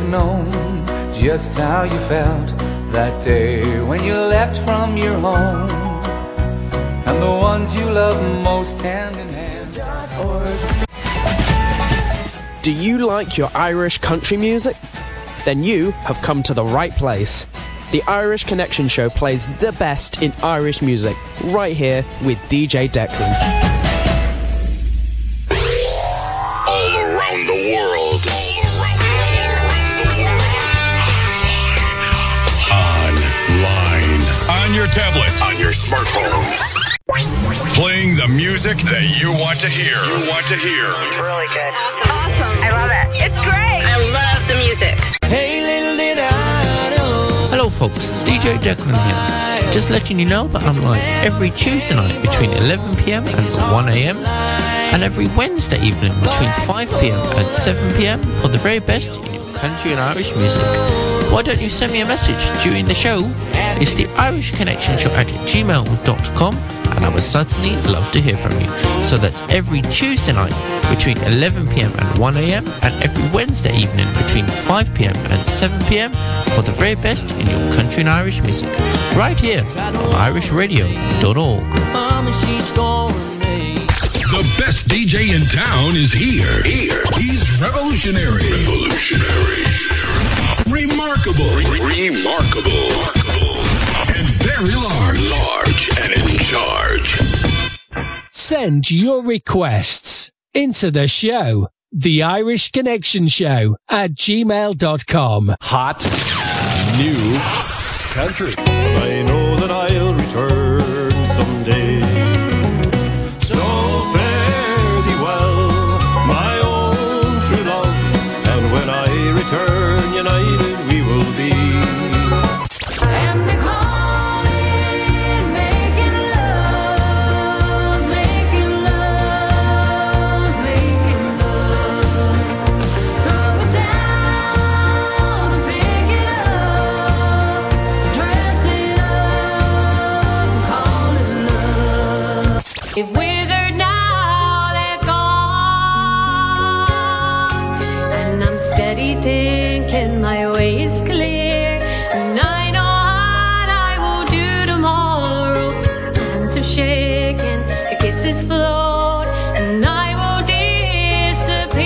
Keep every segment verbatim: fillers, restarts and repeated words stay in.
known just how you felt that day when you left from your home, and the ones you love most hand in hand. Do you like your Irish country music? Then you have come to the right place. The Irish Connection Show plays the best in Irish music, right here with D J Declan. All around the world. Online. On your tablet. On your smartphone. Playing the music that you want to hear. You want to hear. It's really good. Awesome. Awesome. I love it. It's great. I love the music. Hey, little did I know. Hello folks, D J Declan here. Just letting you know that I'm live every Tuesday night between eleven p.m. and one a.m. and every Wednesday evening between five p.m. and seven p.m. for the very best in your country and Irish music. Why don't you send me a message during the show? It's the Irish Connection Show at gmail dot com, and I would certainly love to hear from you. So that's every Tuesday night between eleven p.m. and one a.m. and every Wednesday evening between five p.m. and seven p.m. for the very best in your country and Irish music, right here on irish radio dot org. The best D J in town is here. Here. He's revolutionary. Revolutionary. Remarkable. Re- remarkable. And very large. Large and in charge. Send your requests into the show, The Irish Connection Show at gmail dot com. Hot new country. I know that I'll return someday. So fare thee well, my own true love. And when I return, united we will be. And they're calling, making love, making love, making love. Throw it down and pick it up, dress it up, call it love. If withered now, they've gone, and I'm steady thinking my way is clear, and I know what I will do tomorrow. Hands have shaken, the kisses flowed, and I will disappear.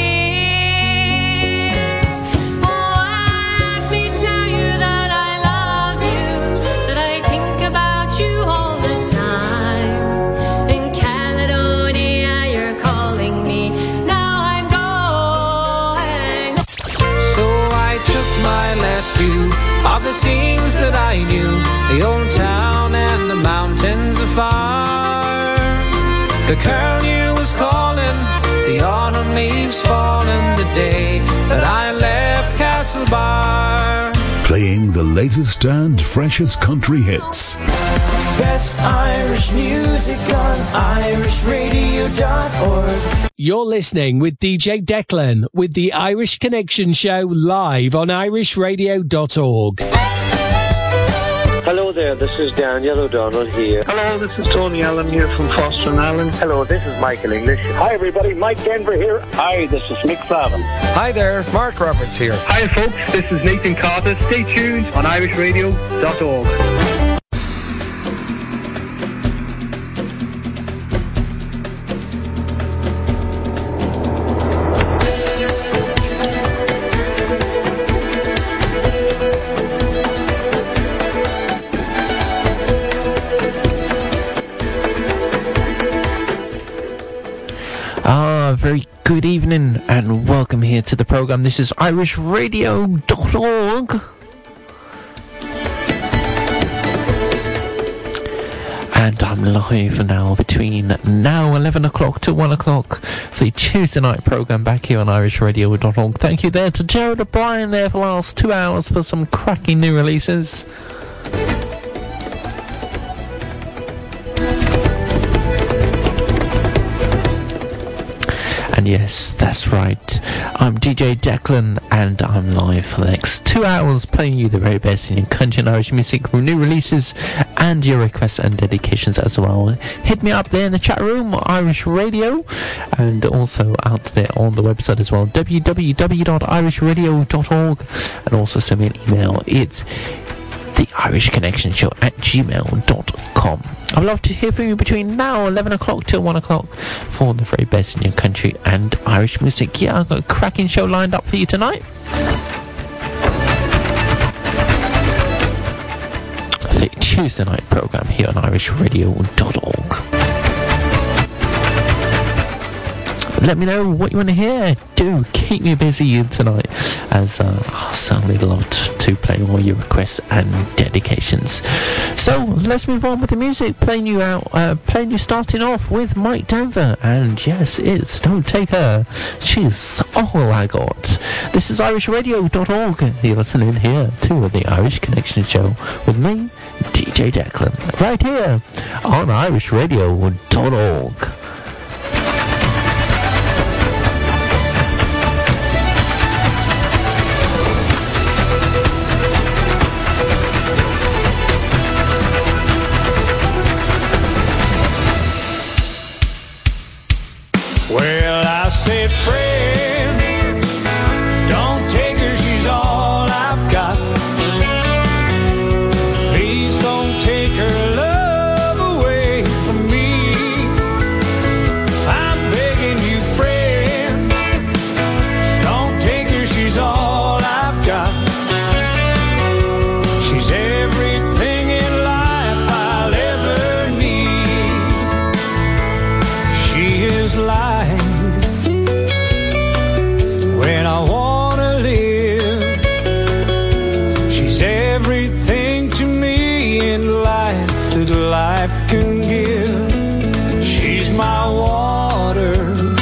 Oh, let me tell you that I love you, that I think about you all the time. In Caledonia, you're calling me, now I'm going. So I took my last view of the scenes that I knew, the old town and the mountains afar. The curlew was calling, the autumn leaves falling, the day that I left Castlebar. Playing the latest and freshest country hits. Best Irish music on irish radio dot org. You're listening with D J Declan with the Irish Connection Show live on irish radio dot org. Hello there, this is Daniel O'Donnell here. Hello, this is Tony Allen here from Foster and Allen. Hello, this is Michael English. Hi everybody, Mike Denver here. Hi, this is Mick Flavin. Hi there, Mark Roberts here. Hi folks, this is Nathan Carter. Stay tuned on irish radio dot org. Ah, very good evening and welcome here to the programme. This is irish radio dot org. And I'm live now between now eleven o'clock to one o'clock for the Tuesday night programme back here on irish radio dot org. Thank you there to Jared O'Brien there for the last two hours for some cracking new releases. And yes, that's right. I'm D J Declan, and I'm live for the next two hours playing you the very best in country and Irish music, new releases, and your requests and dedications as well. Hit me up there in the chat room, Irish Radio, and also out there on the website as well, w w w dot irish radio dot org, and also send me an email. It's the Irish Connection Show at gmail dot com. I'd love to hear from you between now, eleven o'clock till one o'clock, for the very best in your country and Irish music. Yeah, I've got a cracking show lined up for you tonight. The Tuesday night programme here on irish radio dot org. Let me know what you want to hear. Do keep me busy tonight, as uh, I certainly love to play all your requests and dedications. So let's move on with the music. Playing you out, uh, playing you starting off with Mike Denver, and yes, it's Don't Take Her. She's all I got. This is irish radio dot org. You're listening here to the Irish Connection Show with me, D J Declan, right here on irish radio dot org. Well, I said, friend, don't take her, she's all I've got. Please don't take her love away from me. I'm begging you, friend, don't take her, she's all I've got. She's everything in life I'll ever need. She is life when I wanna live. She's everything to me in life that life can give. She's my water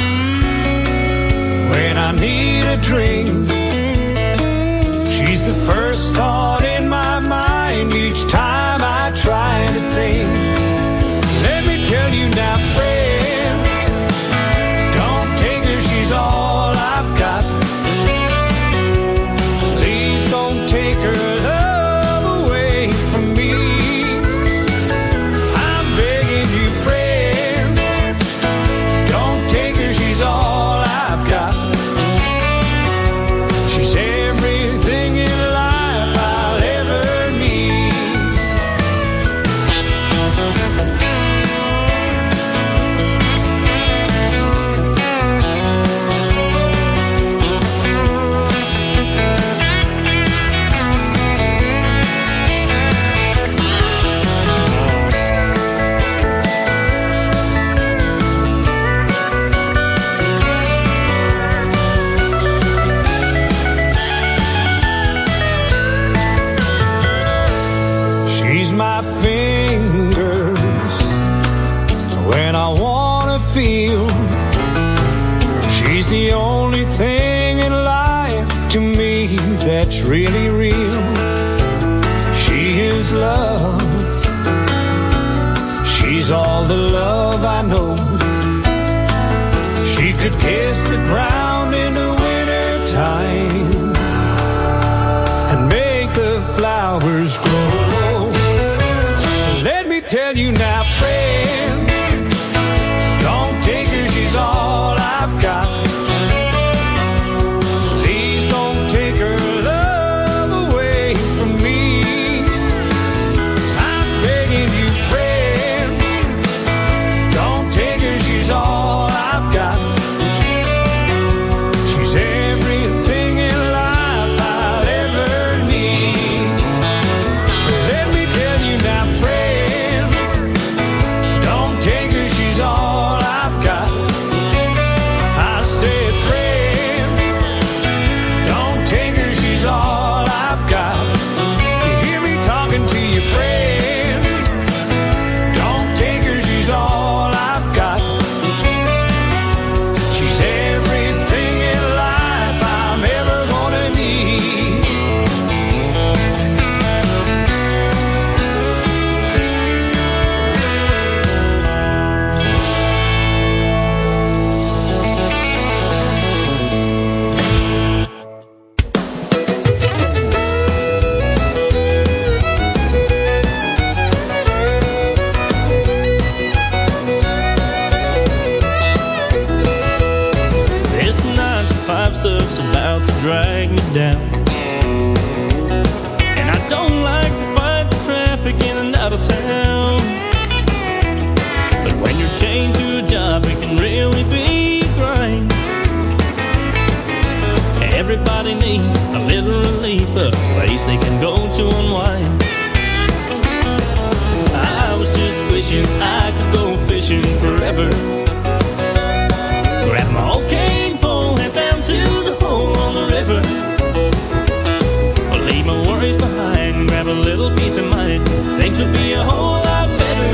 when I need a drink. She's the first thought in my mind each time I try to think. Let me tell you now, friend, don't take her, she's all I've got. Please don't take her love away from me. I'm begging you, friend, don't take her, she's all I've got. She's everything in life I'll ever need. She's my fingers when I wanna feel. She's the only thing in life to me that's really real. She is love. She's all the love I know. She could kiss the ground in the winter time and make the flowers grow. Let me tell you now, friend, don't take her, she's all I've got. Please don't take her love away from me. I'm begging you, friend, don't take her, she's all I've got. She's everything in life I'll ever need. Let me tell you now, friend, can really be great. Everybody needs a little relief, a place they can go to unwind. I was just wishing I could go fishing forever. Grab my old cane pole, head down to the hole on the river. Leave my worries behind, grab a little peace of mind. Things would be a whole lot better.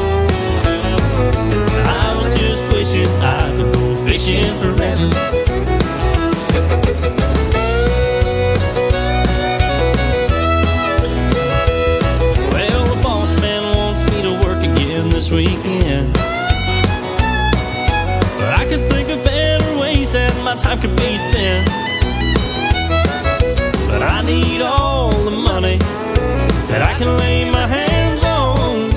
I was just wishing I could go fishing forever. This weekend, but I could think of better ways that my time could be spent. But I need all the money that I can lay my hands on.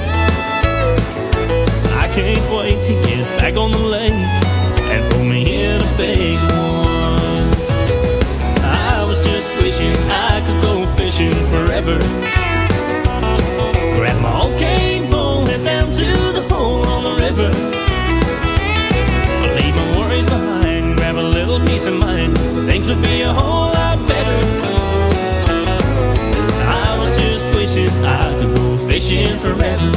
I can't wait to get back on the lake and pull me in a big one. I was just wishing I could go fishing forever. Grab my old cane pole, head down to the hole on the river. Leave my worries behind, grab a little peace of mind. Things would be a whole lot better. I was just wishing I could go fishing forever.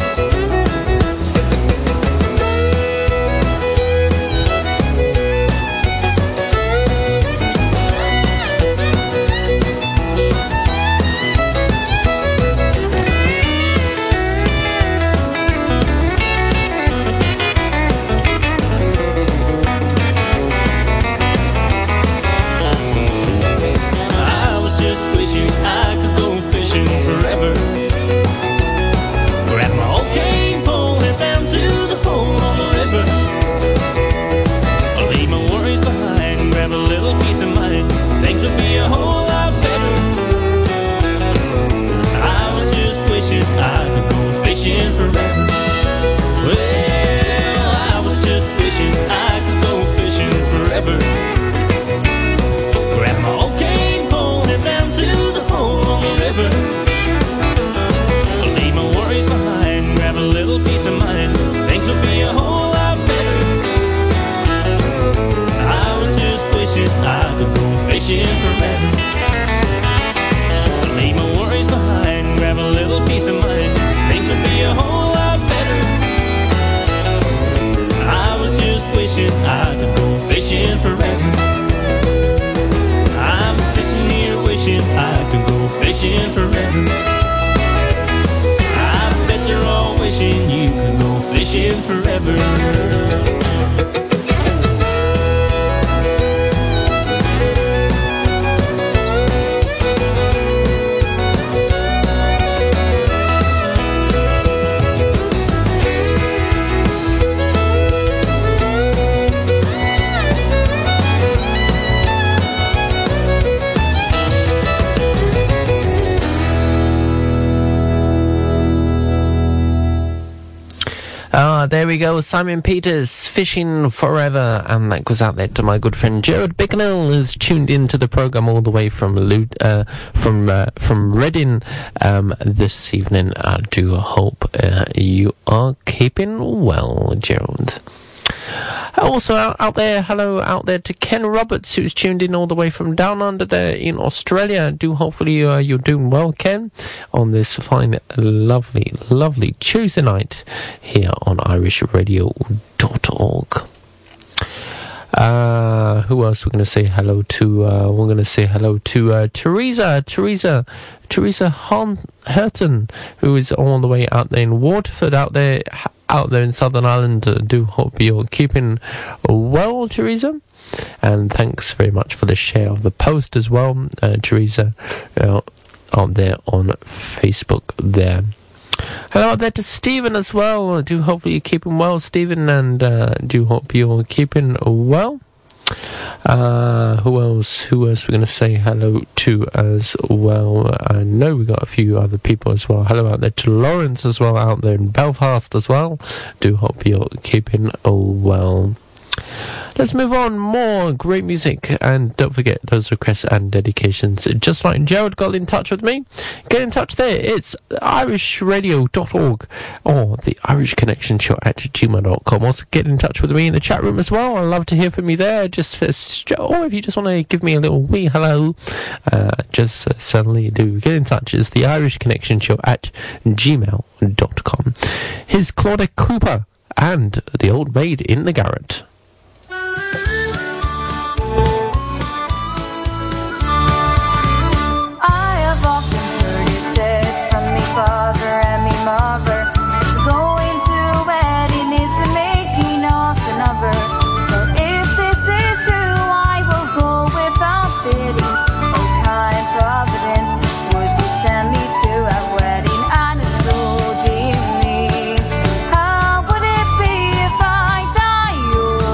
There we go, Simon Peters, Fishing Forever, and that goes out there to my good friend Gerard Bicknell, who's tuned into the programme all the way from Lu- uh, from uh, from Reading um, this evening. I do hope uh, you are keeping well, Gerald. Also out, out there, hello out there to Ken Roberts, who's tuned in all the way from down under there in Australia. Do hopefully uh, you're doing well, Ken, on this fine, lovely, lovely Tuesday night here on irish radio dot org. Uh, who else we're going to say hello to? Uh, we're going to say hello to uh, Teresa, Teresa, Teresa Hon- Hurton, who is all the way out there in Waterford, out there, out there in Southern Ireland. Uh, do hope you're keeping well, Teresa. And thanks very much for the share of the post as well, uh, Teresa, uh, out there on Facebook there. Hello out there to Stephen as well. I do hopefully you're keeping well, Stephen, and uh, do hope you're keeping well. Uh, who else? Who else we're going to say hello to as well? I know we got a few other people as well. Hello out there to Lawrence as well, out there in Belfast as well. Do hope you're keeping well. Let's move on. More great music, and don't forget those requests and dedications. Just like Gerald got in touch with me, get in touch there. It's irish radio dot org or the Irish Connection Show at gmail dot com. Also get in touch with me in the chat room as well. I'd love to hear from you there. Just uh, or if you just want to give me a little wee hello, uh, just uh, suddenly do get in touch. It's the Irish Connection Show at gmail dot com. Here's Claudette Cooper and The Old Maid in the Garret. Father and me mother, going to a wedding is the making of another. But if this is true, I will go without bidding. Oh, kind Providence, would you send me to a wedding and a soul dear me? How would it be if I die?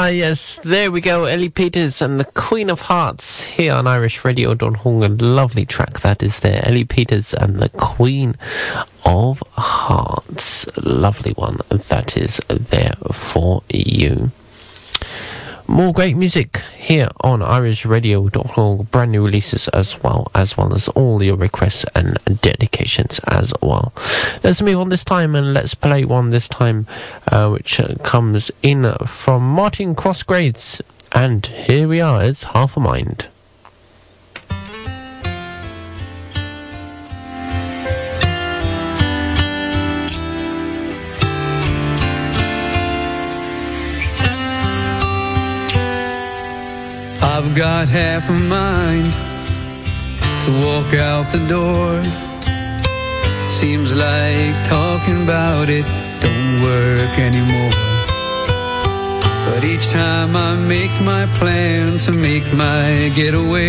Ah, yes, there we go. Ellie Peters and the Queen of Hearts here on Irish Radio Don Hung. A lovely track that is there. Ellie Peters and the Queen of Hearts. Lovely one that is there for you. More great music here on Irish Radio dot org, brand new releases as well, as well as all your requests and dedications as well. Let's move on this time and let's play one this time, uh, which uh, comes in from Martin Crossgrades. And here we are, it's Half a Mind. I've got half a mind to walk out the door. Seems like talking about it don't work anymore. But each time I make my plan to make my getaway,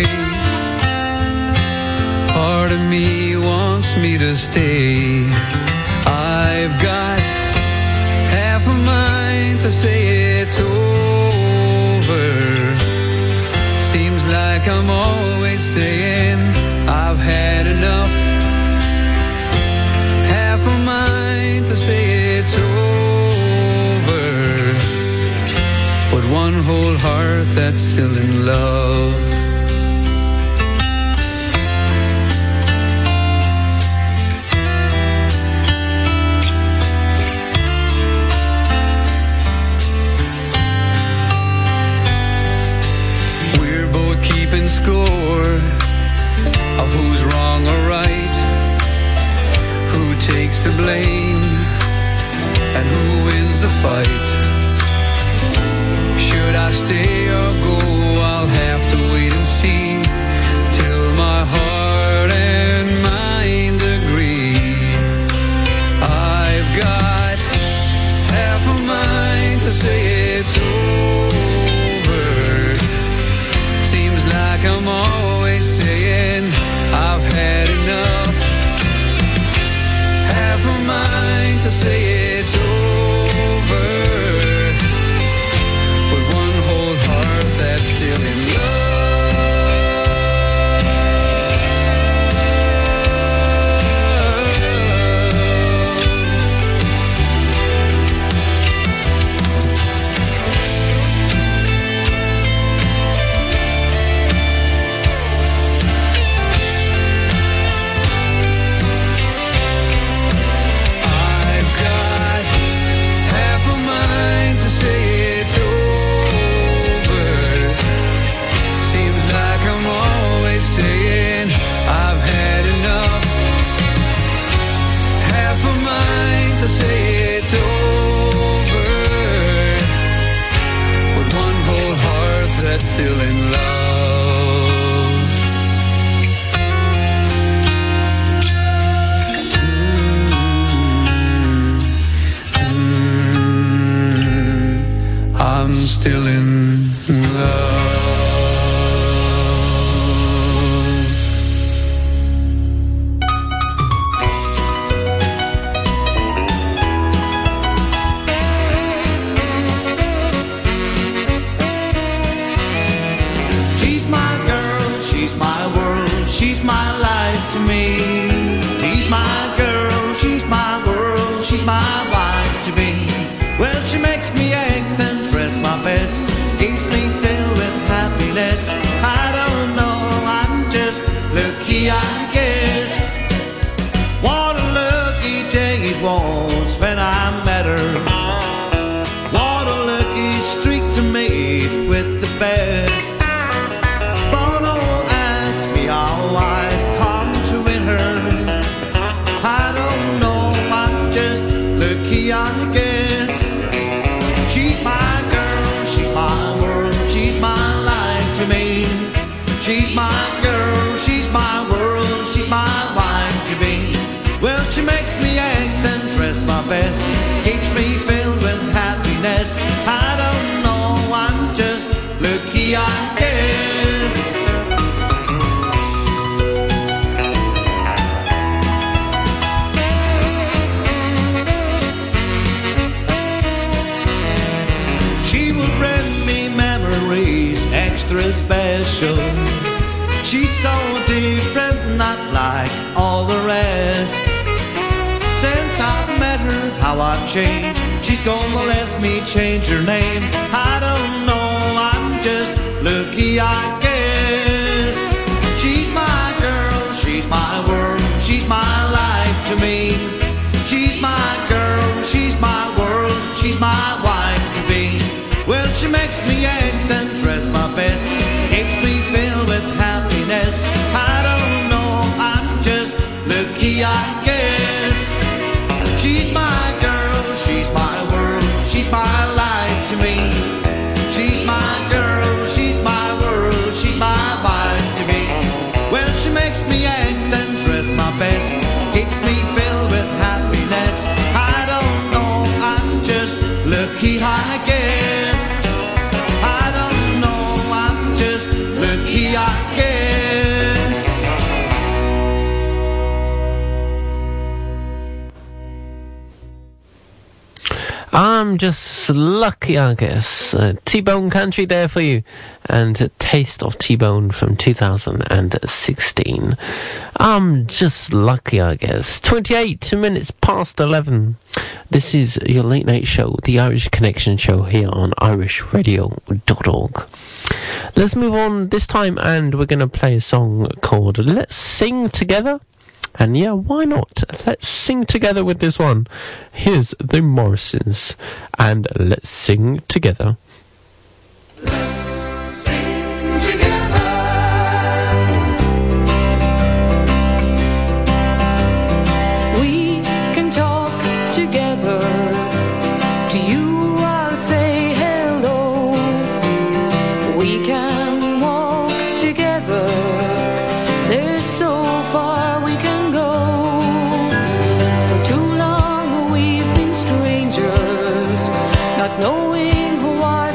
part of me wants me to stay. I've got half a mind to say it's over. Seems like I'm always saying I've had enough. Half a mind to say it's over, but one whole heart that's still in love. Keeping score of who's wrong or right, who takes the blame and who wins the fight. Should I stay or go? I'll have to wait and see till my heart and mind agree. I've got half a mind to say it's over. Seems like I'm always saying I've had enough. Half a mind to say it's over, but one whole heart that's still in love. Saying I've had enough. Half a mind to say it's over, but one whole heart that's still in love. Mm-hmm. I'm still in love. She's my life to me. She's my girl, she's my world, she's my wife to be. Well, she makes me act and dress my best, keeps me filled with happiness. I don't know, I'm just lucky, I guess. What a lucky day it was when I met her. What a lucky streak to meet with the best. I've come to win her. I don't know, I'm just lucky, I guess. She's my girl, she's my world, she's my life to me. She's my girl, she's my world, she's my wife to be. Well, she makes me act and dress my best, keeps me filled with happiness. I don't know, I'm just lucky, I guess. She will rent me extra special. She's so different, not like all the rest. Since I've met her, how I've changed. She's gonna let me change her name. I don't know, I'm just lucky, I guess. She's my girl, she's my world, she's my life to me. She's my girl, she's my world, she's my wife to be. Well, she makes me act and dress my best, keeps me filled with happiness. I don't know, I'm just lucky, I guess. She's my girl, she's my world, she's my life to me. She's my girl, she's my world, she's my wife to me. Well, she makes me act and dress my best, keeps me filled with happiness. I don't know, I'm just lucky, I guess. I don't know, I'm just lucky, I guess. I'm just lucky, I guess. Uh, T-Bone Country there for you. And a taste of T-Bone from two thousand sixteen. I'm just lucky, I guess. twenty-eight minutes past eleven. This is your late night show, the Irish Connection Show, here on irish radio dot org. Let's move on this time, and we're going to play a song called Let's Sing Together. And yeah, why not? Let's sing together with this one. Here's the Morrisons, and let's sing together. Let's sing together. We can talk together. To you I'll say hello. We can walk together. There's so far we can. Knowing who I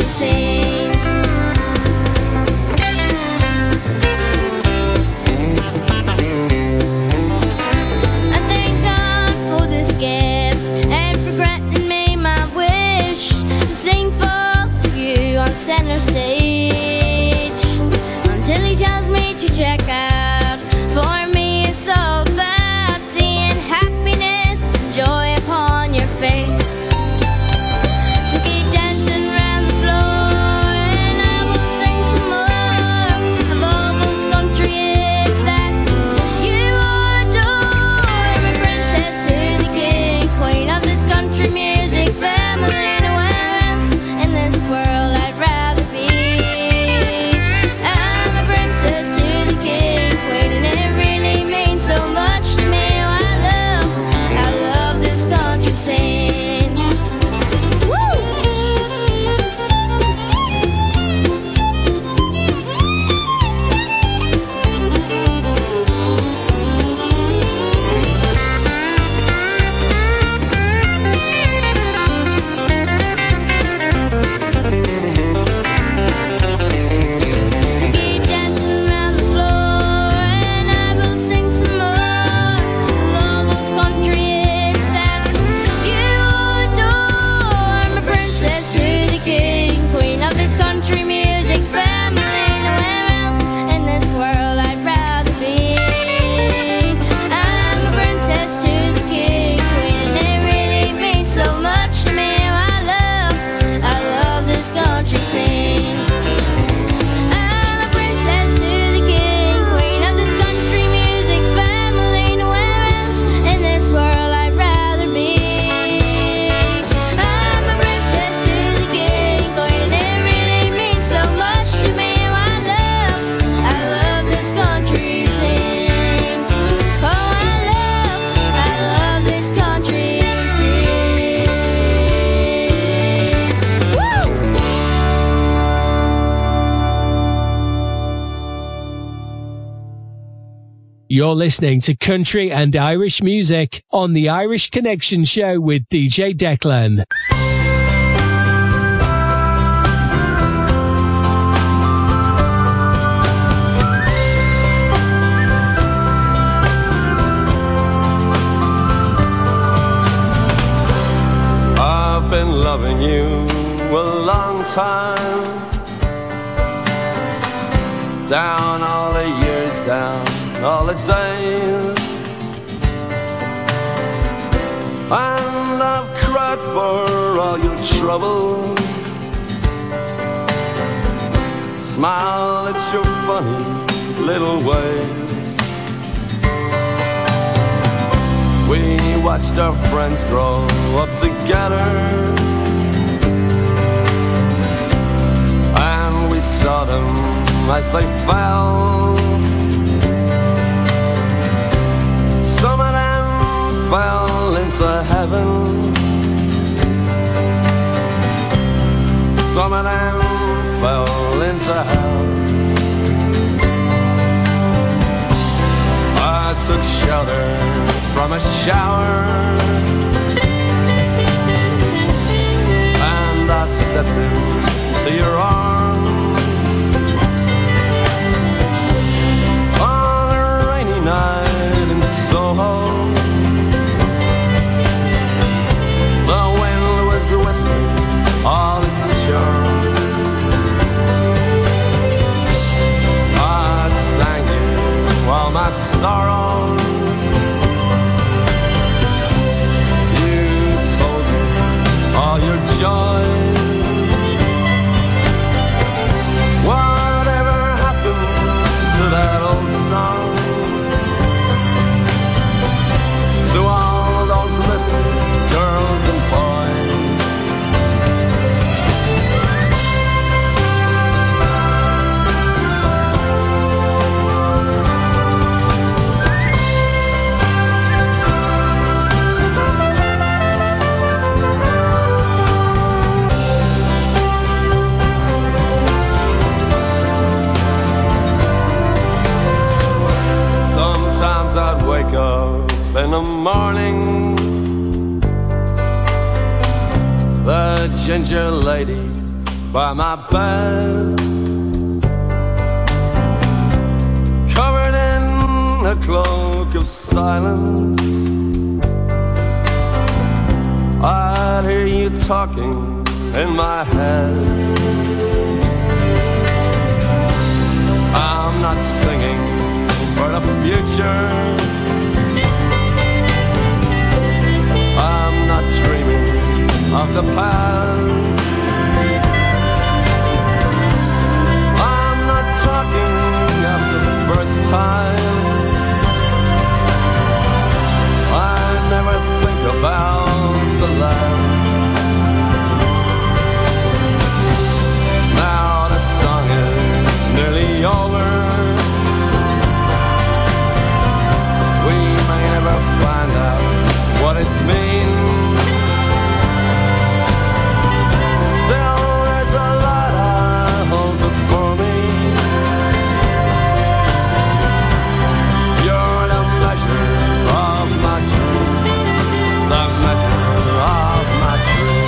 country scene. I thank God for this gift and for granting me my wish to sing for you on center stage until he tells me to check out. For me it's all about seeing happiness and joy upon your face. So keep dancing around the floor and I will sing some more of all those country hits that you adore. I'm a princess to the king, queen of this country music family. Nowhere else in this world I'd rather be. I'm a princess to the king, queen, and it really means so much to me. Oh, I love, I love this country scene. Woo! So keep dancing around the floor and I will sing some more of all those country hits that you adore. I'm a princess to the king, queen of this country music family. Nowhere else in this world I'd rather be. I'm a princess to the king, queen, and it really means so much to me. Oh, I love, I love this country scene. I'm a princess to the king, queen of this country music family. Nowhere else in this world I'd rather be. I'm a princess to the king, queen, and it really means so much to me. Oh, I love, I love this country scene. Oh, I love, I love this country scene. Woo! You're listening to country and Irish music on the Irish Connection Show with D J Declan. I've been loving you a long time, down all the years, down all the days, and I've cried for all your troubles, smile at your funny little ways. We watched our friends grow up together, and we saw them as they fell. Some of them fell into heaven, some of them fell into hell. I took shelter from a shower, and I stepped into your arms on a rainy night in Soho. The wind was whistling all its charms. I sang you all my sorrows, all your joys. Whatever happened to that old song, to all those little girls and boys? I'd wake up in the morning, the ginger lady by my bed, covered in a cloak of silence. I'd hear you talking in my head. I'm not singing for the future, I'm not dreaming of the past, I'm not talking of the first time. I never think about the last. Now the song is nearly over, we may never find out what it means. Still there's a lot I hold before me. You're the measure of my dreams, the measure of my dreams.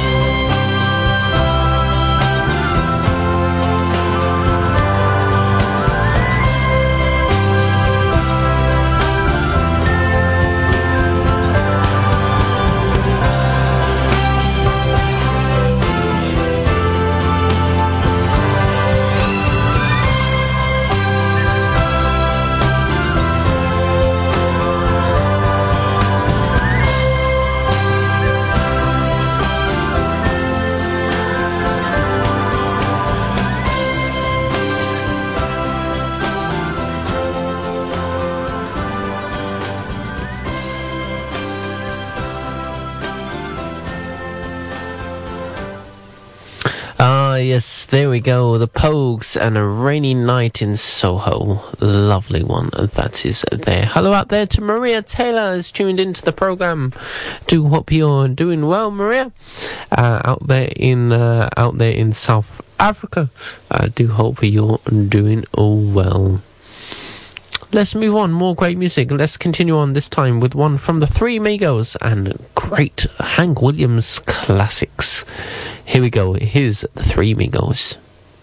Yes, there we go. The Pogues and A Rainy Night in Soho. Lovely one. That is there. Hello out there to Maria Taylor, is tuned into the program. Do hope you're doing well, Maria. Uh, out there in uh, out there in South Africa. I do hope you're doing all well. Let's move on. More great music. Let's continue on this time with one from the Three Amigos and great Hank Williams classics. Here we go. Here's the Three Amigos.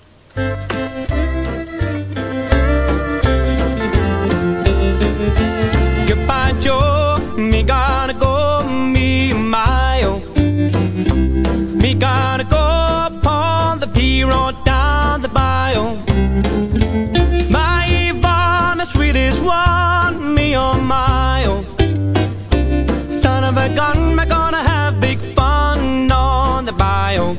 Goodbye, Joe. Me gotta go, me a mile. Me gotta go upon the P road down the bayou. My Yvonne, the sweetest one, me on my own. Son of a gun, we're gonna have big fun on the bayou.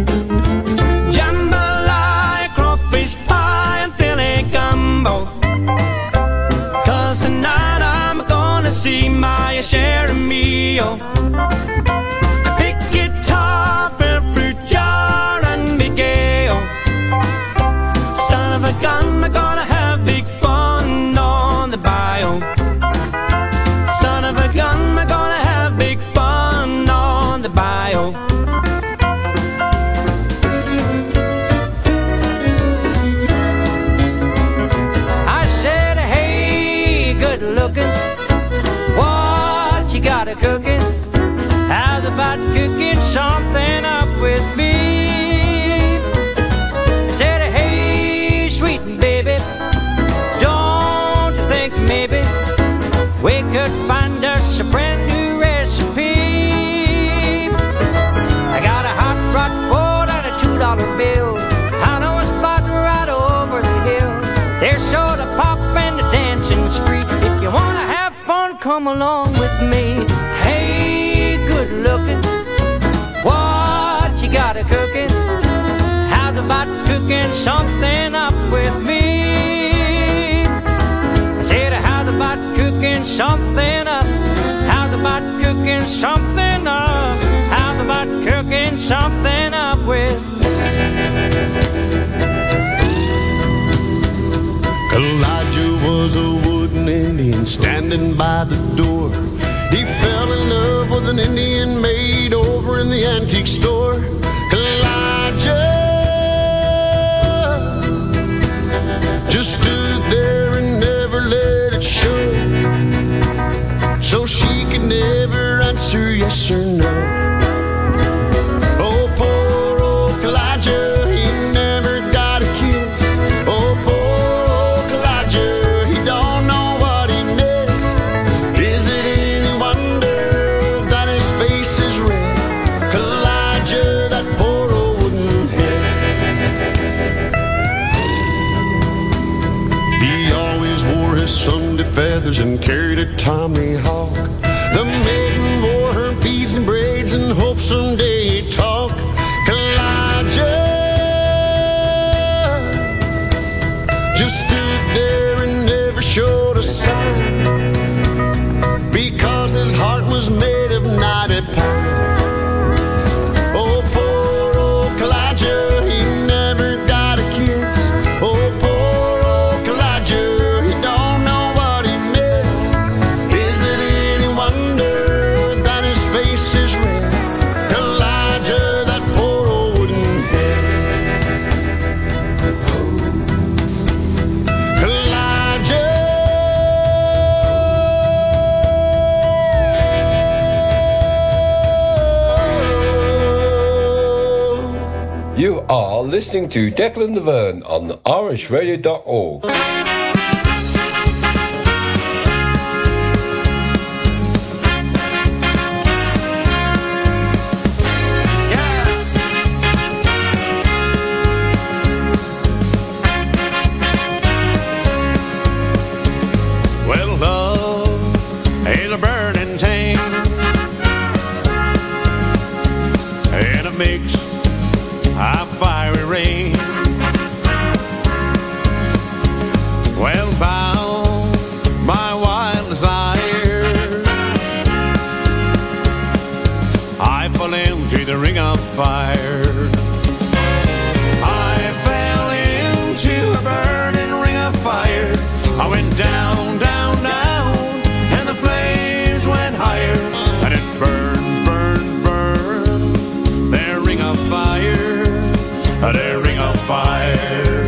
Jambalaya, crawfish pie, and Philly gumbo. Cause tonight I'm gonna see my share of meal. Pick guitar, fill fruit jar, and be gale. Son of a gun, we're gonna have big fun on the bayou. Son of a gun, we're gonna have big fun on the bayou. I said, hey, good looking, what you got a cooking? How's about cooking something up with me? Said, hey, sweet baby, don't you think maybe we could find us a brand new recipe? I got a hot rod Ford and a two dollar bill. I know a spot right over the hill. There's soda pop and the dancing's free. If you wanna have fun, come along with me. Hey, good looking, what you got a cooking? How's about cooking something up with me? I said, how's about cooking something up? How's about cooking something up? How's about cooking something up with? Elijah was a wooden Indian standing by the door. He fell in love with an Indian maid over in the antique store. Elijah just stood there and never let it show, so she could never answer yes or no. Oh, poor old Elijah, he colors and carried a tomahawk. The maiden wore her beads and braids and hoped someday he'd talk. Elijah just stood there and never showed a sign, because his heart was made of knotty pine. Oh, poor old Elijah, he never got a kiss. Oh, poor old Elijah, he don't know what he missed. Is it any wonder that his face is red? Elijah, that poor old wooden head. You are listening to Declan Laverne on irish radio dot org. Well, love is a burning thing, and it makes a fiery rain. Well, bound by wild desire, I fell into the ring of fire. I fell into a burning ring of fire. I went down, down, down, and the flames went higher. And it burns, burns, burns, their ring of fire, their ring of fire.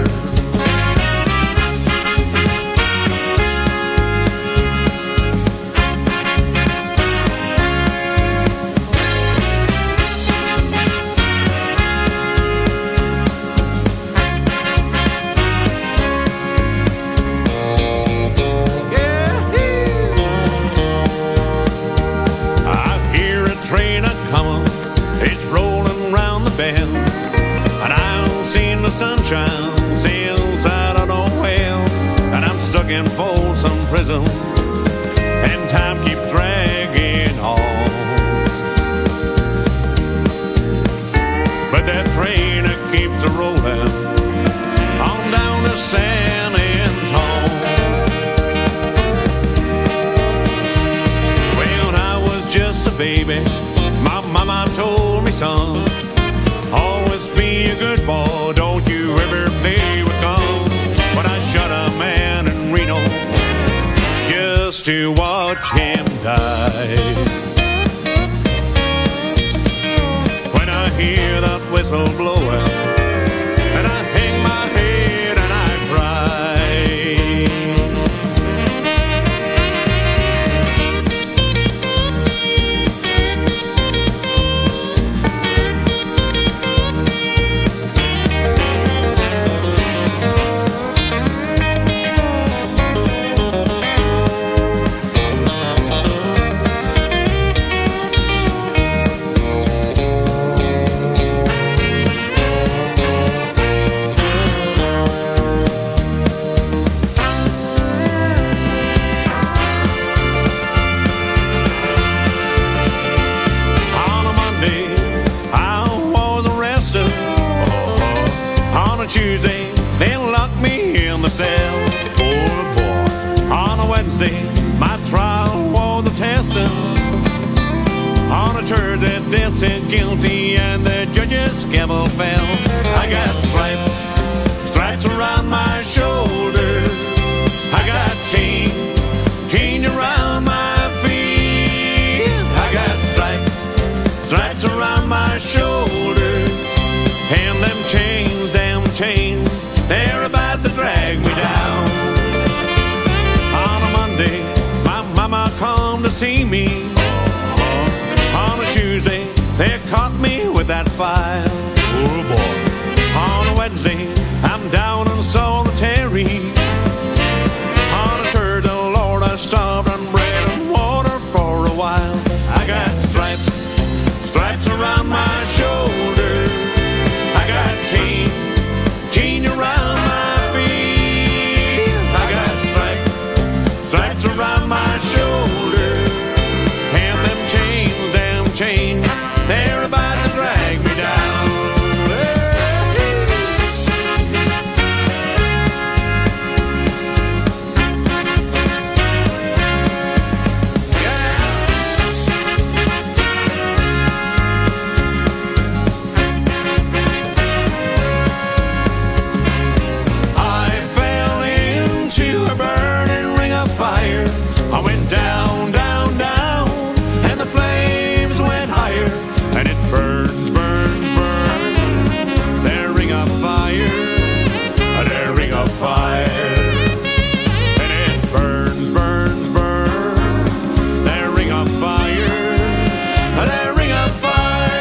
Sunshine sails out of nowhere, and I'm stuck in Folsom Prison, and time keeps dragging on. But that train that keeps a rolling on down to San Antone. When I was just a baby, my mama told me, son, always be a good boy, don't you ever play with guns. But I shot a man in Reno just to watch him die. When I hear that whistle blowing, and I hang my head and I cry. Tuesday, they locked me in the cell. Poor boy. On a Wednesday, my trial was a testing. On a Thursday, they said guilty, and the judge's gavel fell. I got stripes, stripes around my shoulders. I got chain, chain around my feet. I got stripes, stripes around my shoulders, and them chains, them chains, they're about to drag me down. On a Monday, my mama come to see me. On a Tuesday, they caught me with that file. Oh boy. On a Wednesday, I'm down in solitary. On a Thursday, of fire, the ring of fire. And it burns, burns, burns, the ring of fire, the ring of fire.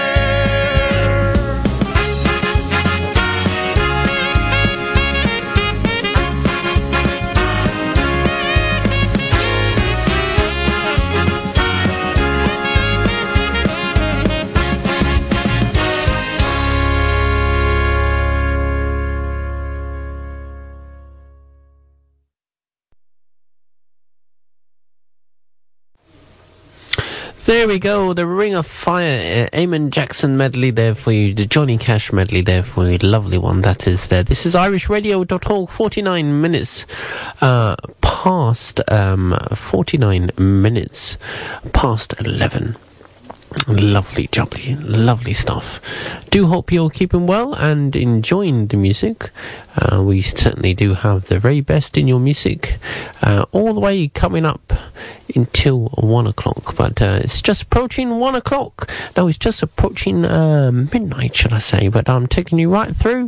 There we go, the Ring of Fire, uh, Eamon Jackson medley there for you, the Johnny Cash medley there for you, lovely one that is there. This is irish radio dot org, forty-nine minutes uh, past, um, forty-nine minutes past eleven. Lovely, jubbly, lovely stuff. Do hope you're keeping well and enjoying the music. Uh, we certainly do have the very best in your music, uh, all the way coming up until one o'clock. But uh, it's just approaching one o'clock. No, it's just approaching uh, midnight, should I say? But I'm taking you right through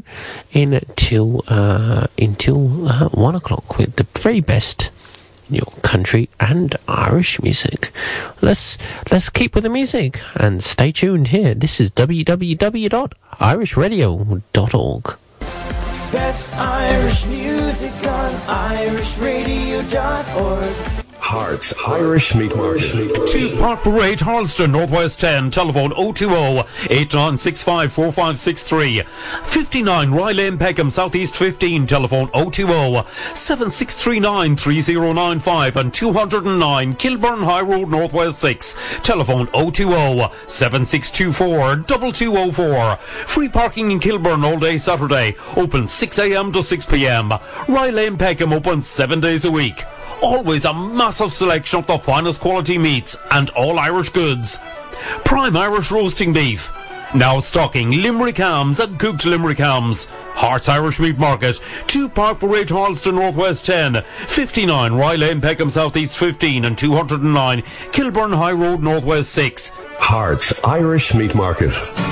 until uh, until uh, one o'clock with the very best your country and Irish music. Let's let's keep with the music and stay tuned here. This is w w w dot irish radio dot org. Best Irish music on irish radio dot org. Hearts Irish Meat Market. two Park Parade, Harleston, Northwest ten, telephone oh two oh, eight nine six five, four five six three. fifty-nine Rye Lane, Peckham, Southeast fifteen, telephone oh two oh, seven six three nine, three oh nine five, and two oh nine Kilburn High Road, Northwest six, telephone oh two oh, seven six two four, two two oh four. Free parking in Kilburn all day Saturday, open six a m to six p m. Rye Lane, Peckham, open seven days a week. Always a massive selection of the finest quality meats and all Irish goods. Prime Irish roasting beef. Now stocking Limerick hams and cooked Limerick hams. Hearts Irish Meat Market. two Park Parade, Harleston, Northwest ten. fifty-nine Rye Lane, Peckham, Southeast fifteen, and two oh nine Kilburn High Road, Northwest six. Hearts Irish Meat Market.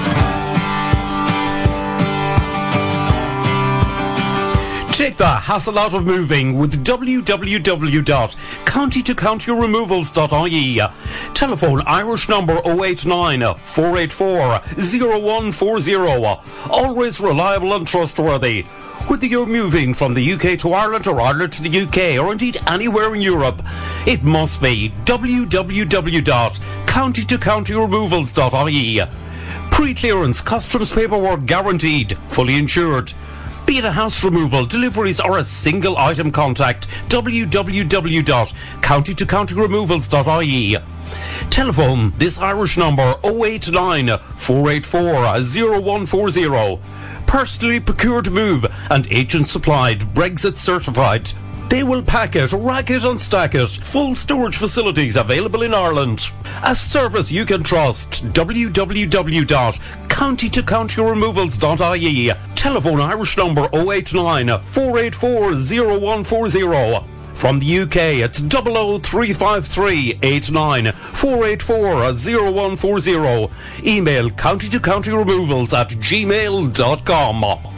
Take the hassle out of moving with w w w dot county to county removals dot I E. Telephone Irish number oh eight nine, four eight four, oh one four oh. Always reliable and trustworthy. Whether you're moving from the U K to Ireland or Ireland to the U K or indeed anywhere in Europe, it must be w w w dot county to county removals dot I E. Pre-clearance customs paperwork guaranteed, fully insured. Be it a house removal, deliveries or a single item, contact w w w dot county to county removals dot I E. Telephone this Irish number oh eight nine, four eight four, oh one four oh. Personally procured move and agent supplied, Brexit certified. They will pack it, rack it and stack it. Full storage facilities available in Ireland. A service you can trust. w w w dot county to county removals dot I E. Telephone Irish number oh eight nine, four eight four, oh one four oh. From the U K, it's double oh three five three, eight nine, four eight four, oh one four oh. Email county to county removals at gmail dot com.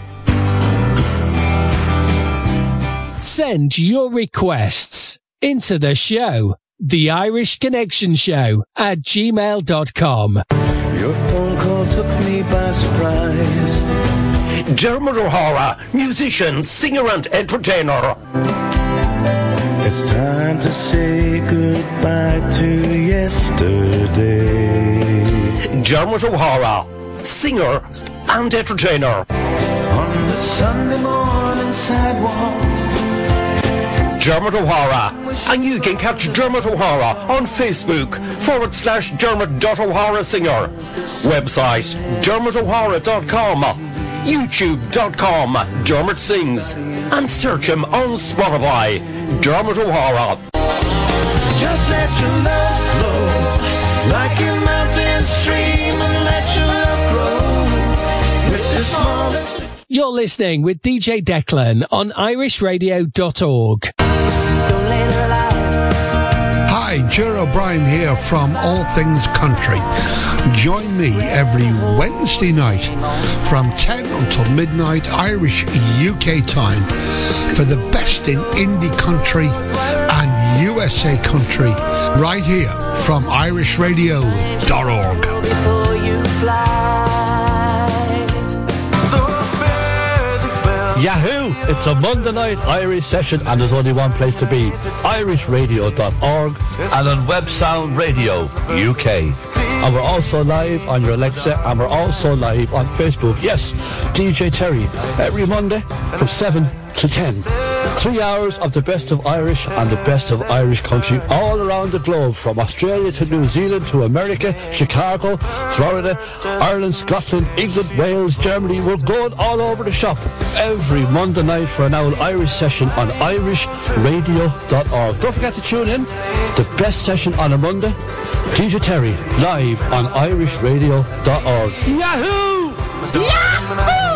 Send your requests into the show, The Irish Connection Show at gmail dot com. Your phone call took me by surprise. Dermot O'Hara, musician, singer and entertainer. It's time to say goodbye to yesterday. Dermot O'Hara, singer and entertainer. On the Sunday morning sidewalk. Dermot O'Hara, and you can catch Dermot O'Hara on Facebook forward slash Dermot dot O'Hara singer, website dermot o'hara dot com, youtube dot com Dermot Sings, and search him on Spotify, Dermot O'Hara. Just let your love flow like a mountain stream, and let your love grow with the smallest. You're listening with D J Declan on irish radio dot org. Hi, Hi, Ger O'Brien here from All Things Country. Join me every Wednesday night from ten until midnight Irish U K time for the best in indie country and U S A country right here from irish radio dot org. Before you fly. So fare thee well. Yahoo! It's a Monday night Irish session and there's only one place to be, irish radio dot org and on Web Sound Radio U K. And we're also live on your Alexa and we're also live on Facebook. Yes, D J Terry, every Monday from seven to ten. Three hours of the best of Irish and the best of Irish country all around the globe, from Australia to New Zealand to America, Chicago, Florida, Ireland, Scotland, England, Wales, Germany. We're going all over the shop every Monday night for an hour Irish session on irish radio dot org. Don't forget to tune in. The best session on a Monday, D J Terry, live on irish radio dot org. Yahoo! Yahoo!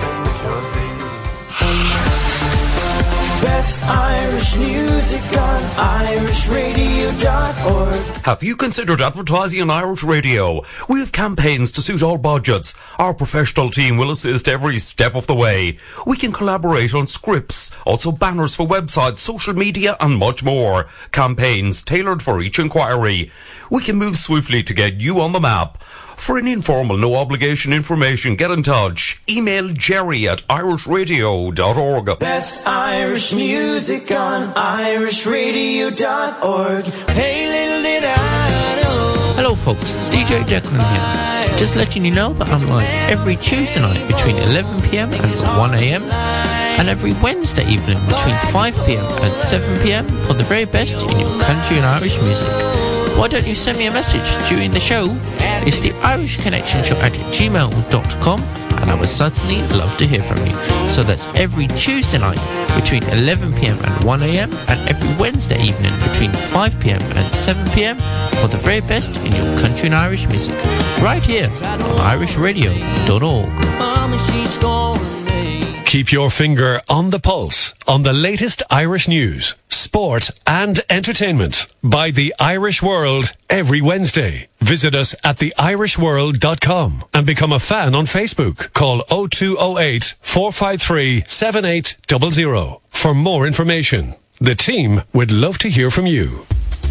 Best Irish music on irish radio dot org. Have you considered advertising on Irish Radio? We have campaigns to suit all budgets. Our professional team will assist every step of the way. We can collaborate on scripts, also banners for websites, social media and much more. Campaigns tailored for each inquiry. We can move swiftly to get you on the map. For an informal, no-obligation information, get in touch. Email Jerry at irish radio dot org. Best Irish music on irish radio dot org. Hey, little did I know. Hello folks, D J Declan here. Just letting you know that I'm live every Tuesday night between eleven p.m. and one a.m. and every Wednesday evening between five p.m. and seven p.m. for the very best in your country and Irish music. Why don't you send me a message during the show? It's the Irish Connection Show at gmail dot com, and I would certainly love to hear from you. So that's every Tuesday night between eleven p.m. and one a.m. and every Wednesday evening between five p.m. and seven p.m. for the very best in your country and Irish music, right here on irish radio dot org. Mama, she's gone. Keep your finger on the pulse on the latest Irish news, sport and entertainment by The Irish World every Wednesday. Visit us at the irish world dot com and become a fan on Facebook. Call oh two oh eight, four five three, seven eight zero zero for more information. The team would love to hear from you.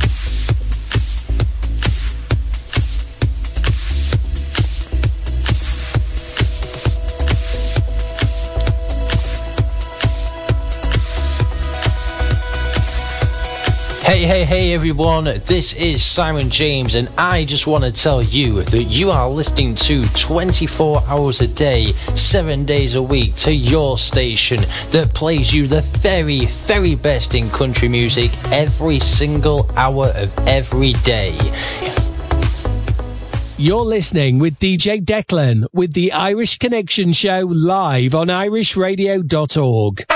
Hey, hey, hey everyone, this is Simon James and I just want to tell you that you are listening to twenty-four hours a day, seven days a week to your station that plays you the very, very best in country music every single hour of every day. You're listening with D J Declan with the Irish Connection Show live on irish radio dot org.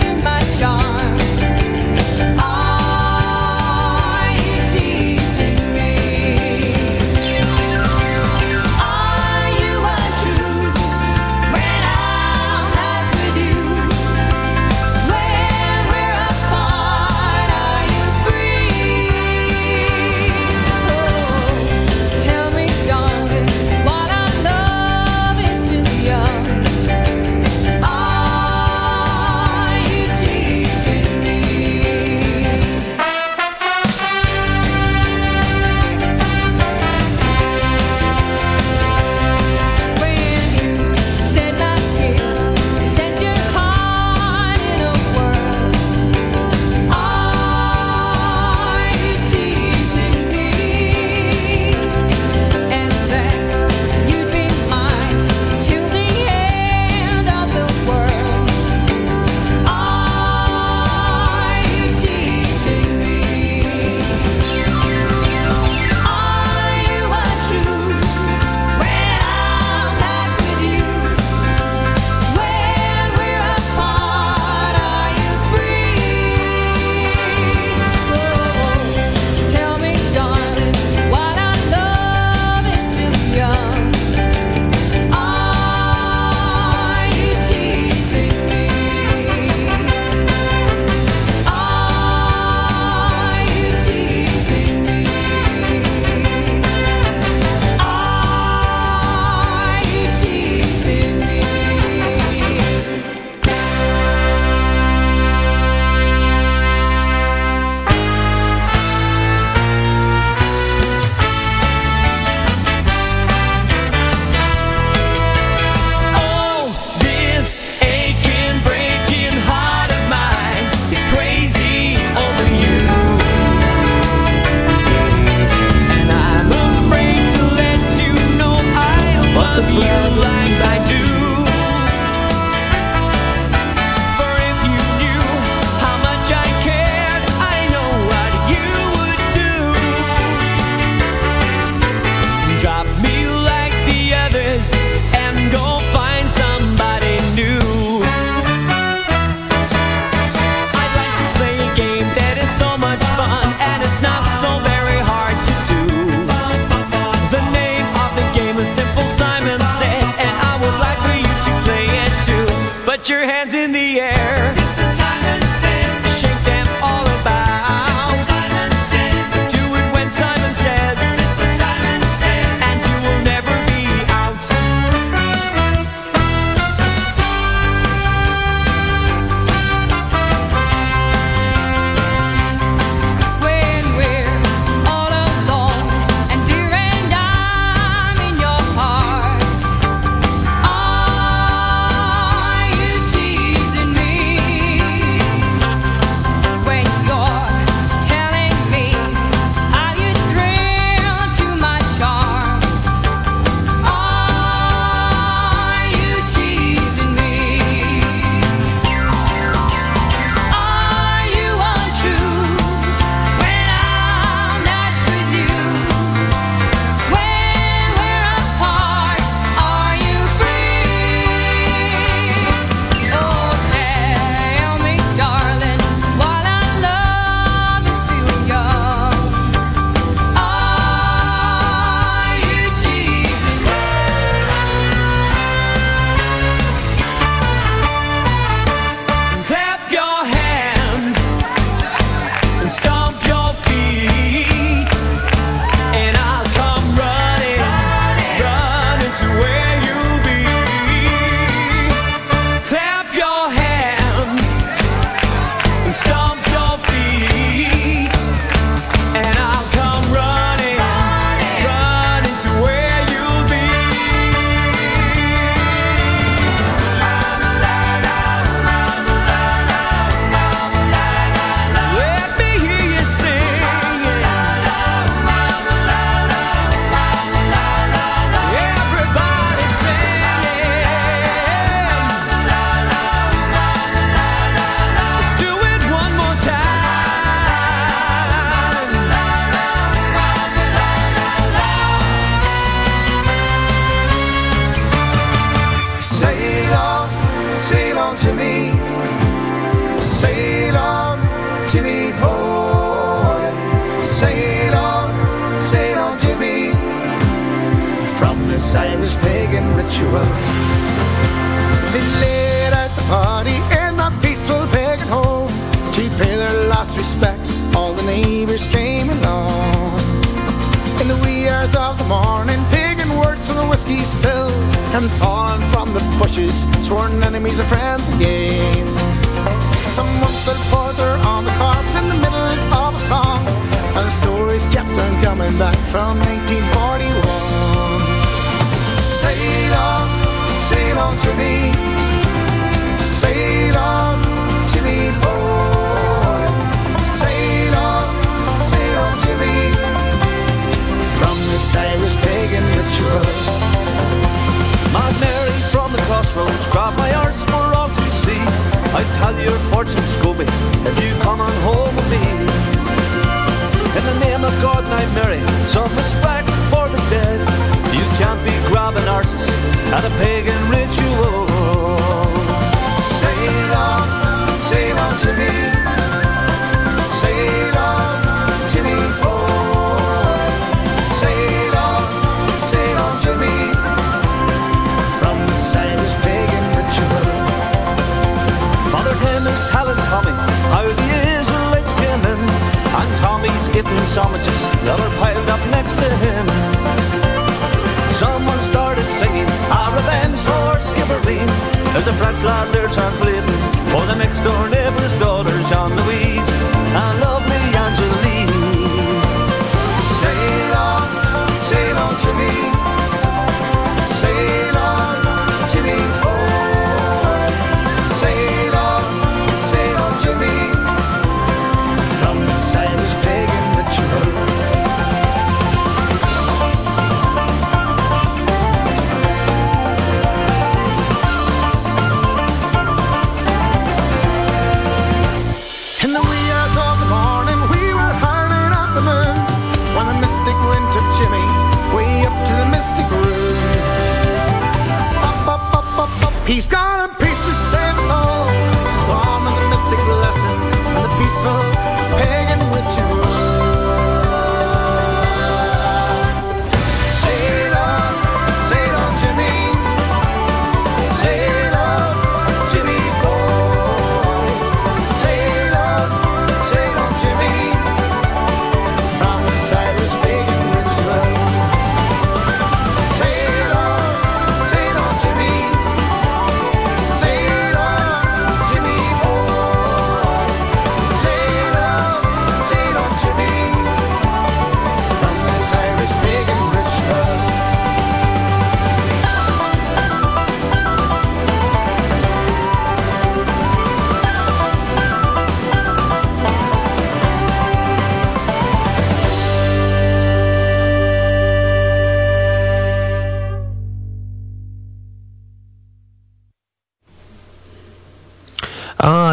Are you teasing me? your hands in the air. Shake them all about. Do it when Simon says. And you will never be out. When we're all alone and dear and I'm in your heart, are you teasing me? When you're telling me how you thrill to my charm, are you teasing me? Are you untrue when I'm not with you? When we're apart, are you free? Oh, tell me, darling, while our love is still young, are you teasing me? Clap your hands and stomp your feet, and I'll come running, running to where you'll be. Clap your hands and stomp your feet, and I'll come running, running to where you'll be. Let me hear you sing. Everybody sing. Let's do it one more time. Sail on, sail on to me. Sail on, Jimmy boy. Sail on, sail on to me. From this Irish pagan ritual, they laid out the party in that peaceful pagan home to pay their last respects. All the neighbours came along. In the wee hours of the morning, pagan words from the whiskey still, and falling from the bushes, sworn enemies and friends again. Someone stood further on the corpse in the middle of a song, and the stories kept on coming back from nineteen forty-one. Sail on, sail on to me. Sail on, Jimmy boy. Sail on, sail on to me. From this Irish pagan ritual. Mad Mary from the crossroads, grab my arse for all to see. I tell your fortune, Scooby, if you come on home with me. In the name of God, now Mary, some respect for the dead. You can't be grabbing arses at a pagan ritual. Sail on, sail on to me. Sail on, Jimmy boy. Sail on, sail on to me. From this Irish pagan ritual. Father Tim is telling Tommy how the Israelites came in, and Tommy's eating sandwiches that are piled up next to him. Someone started singing a revenge for Skibbereen. There's a French lad there translating for the next door neighbour's daughter, Jean-Louise and lovely Angeline. Sail on, sail on to me. Sail on, Jimmy boy. Sail on, sail on to me. From this Irish pagan ritual. In the wee hours of the morning,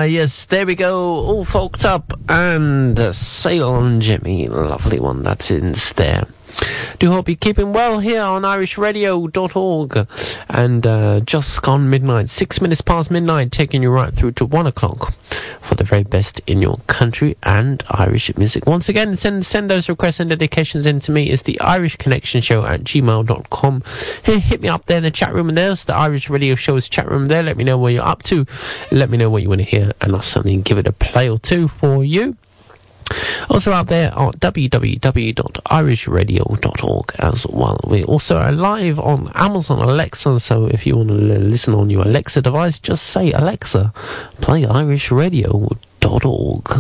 yes, there we go, all folked up, and uh, Sail On Jimmy, lovely one that's in there. Do hope you're keeping well here on irish radio dot org. And uh, just gone midnight, six minutes past midnight, taking you right through to one o'clock for the very best in your country and Irish music. Once again, send send those requests and dedications in to me. It's the Irish Connection Show at gmail dot com. Hey, hit me up there in the chat room, and there's the Irish Radio Show's chat room there. Let me know what you're up to. Let me know what you want to hear, and I'll certainly give it a play or two for you. Also out there at w w w dot irish radio dot org as well. We also are live on Amazon Alexa, so if you want to listen on your Alexa device, just say, Alexa, play irish radio dot org.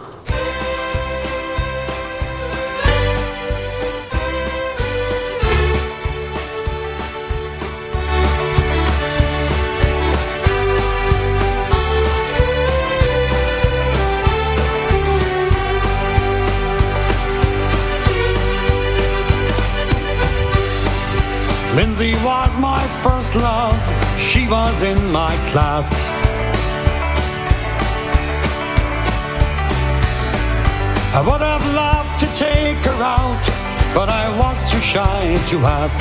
Lindsay was my first love, she was in my class. I would have loved to take her out, but I was too shy to ask.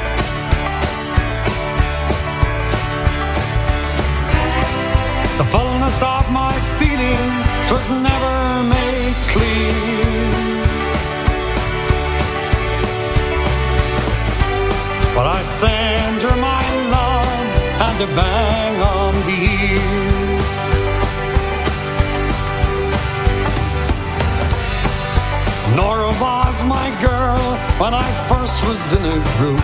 The fullness of my feeling was never made clear. But I send her my love and a bang on the ear. Nora was my girl when I first was in a group.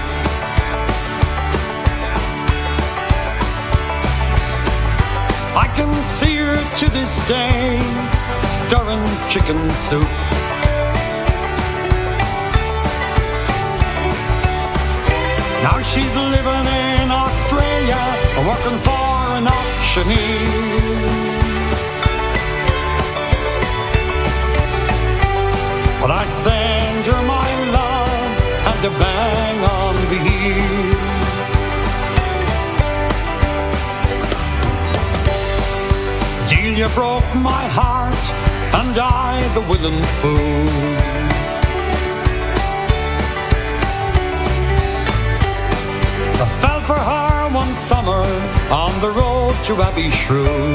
I can see her to this day, stirring chicken soup. Now she's living in Australia, working for an auctioneer. But I send her my love and a bang on the ear. Delia broke my heart and I the willing fool. I fell for her one summer on the road to Abbey Shrew.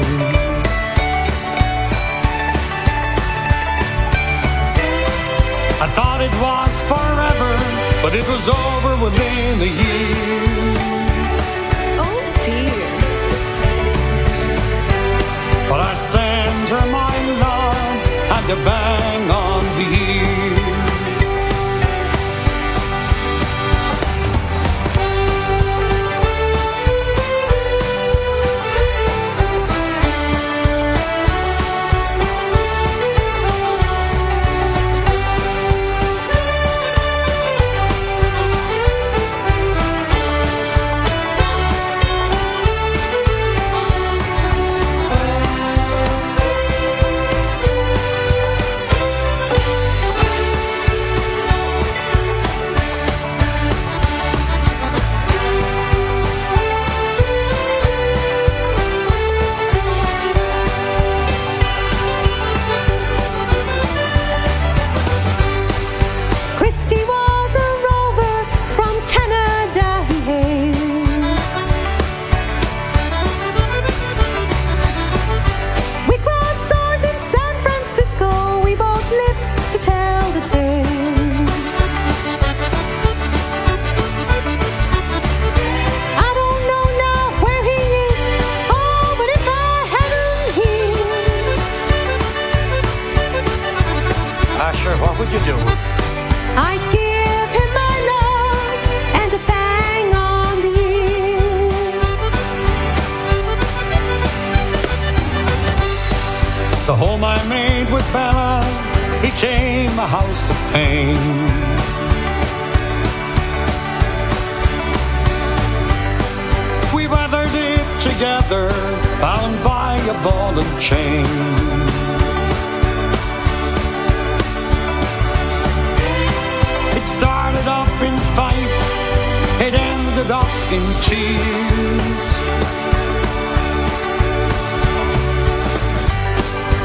I thought it was forever, but it was over within a year. Oh dear. But I sent her my love and a bang on the ear.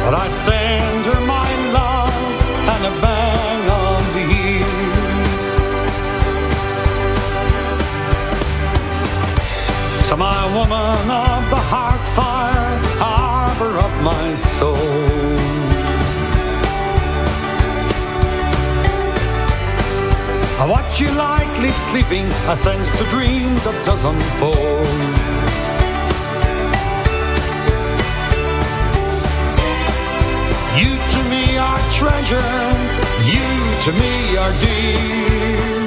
But I send her my love and a bang on the ear. So my woman of the heart fire, harbor of my soul, I watch you lightly sleeping, I sense the dream that does unfold. You to me are treasure, you to me are dear.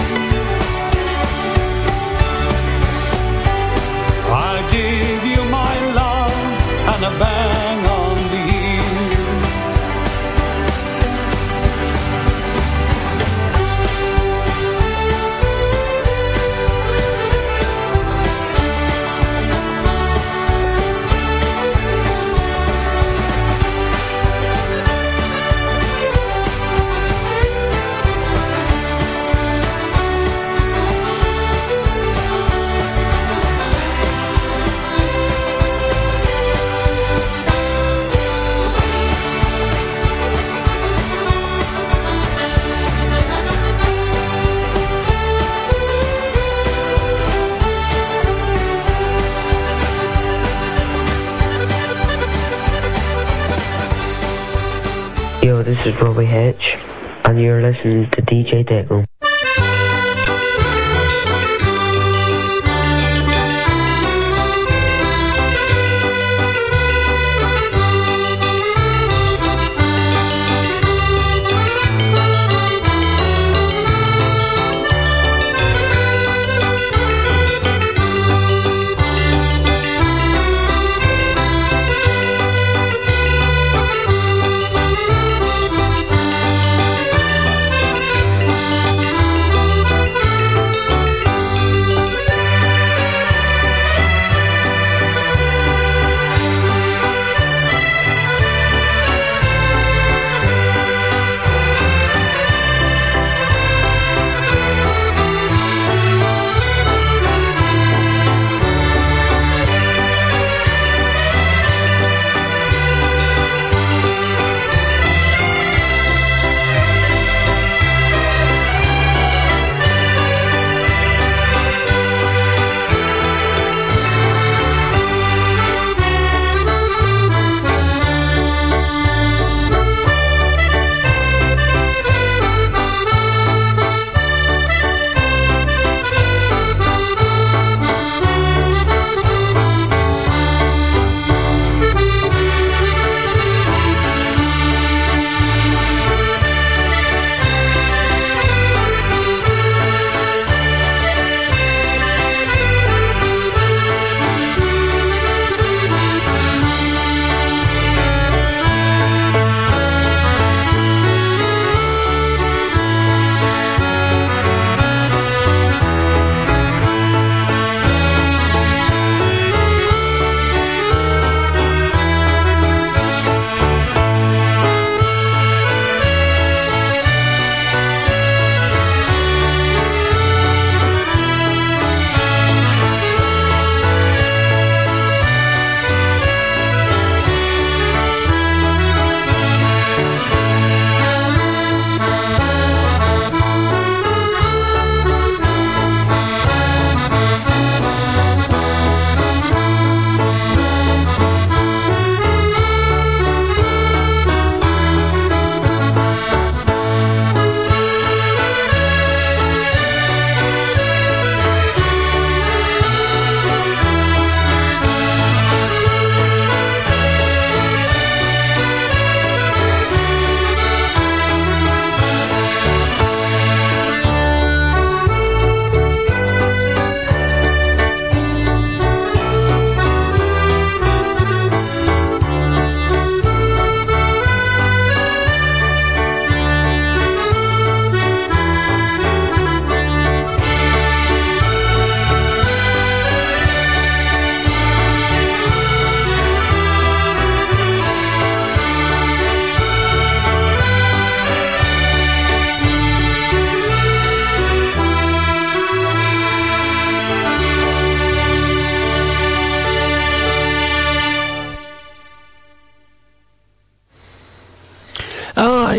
I give you my love and a bang on the ear. Yo, this is Robbie H, and you're listening to D J Declan. Thank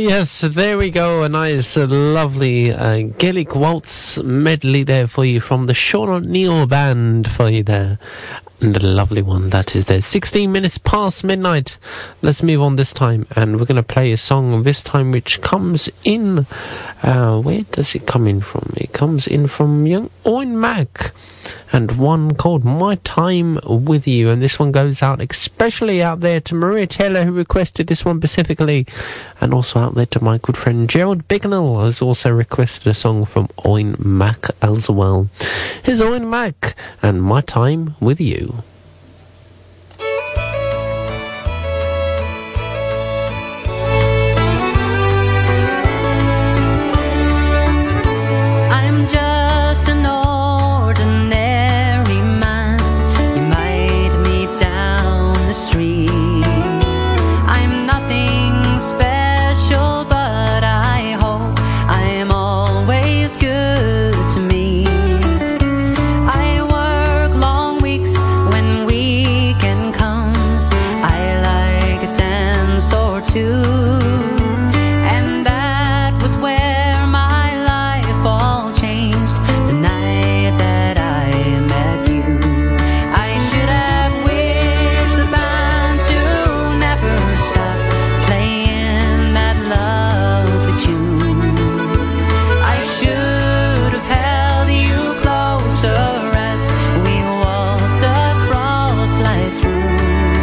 yes, there we go. A nice, uh, lovely uh, Gaelic waltz medley there for you from the Sean O'Neill Band for you there. And a lovely one that is there. sixteen minutes past midnight. Let's move on this time, and we're going to play a song this time which comes in. Uh, where does it come in from? It comes in from young Owen Mac, and one called My Time With You. And this one goes out especially out there to Maria Taylor, who requested this one specifically, and also out there to my good friend Gerald Bignell, who's also requested a song from Owen Mac as well. Here's Owen Mac and My Time With You. I'm just an ordinary man. You might meet down the street. I'm nothing special, but I hope I'm always good to meet. I work long weeks when weekend comes. I like a dance or two. And that was where my life all changed the night that I met you. I should have wished the band to never stop playing that lovely tune. I should have held you closer as we waltzed across life's room.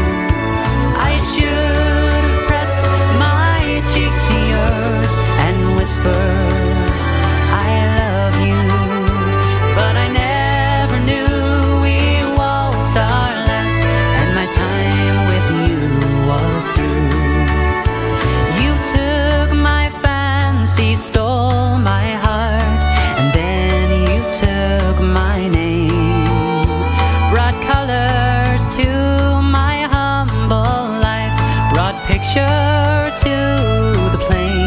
I should have pressed my cheek to yours and whispered, I love you. But I never knew we waltzed our last, and my time with you was through. You took my fancy, stole my heart, and then you took my name, brought colors to my humble life, brought picture to the plane.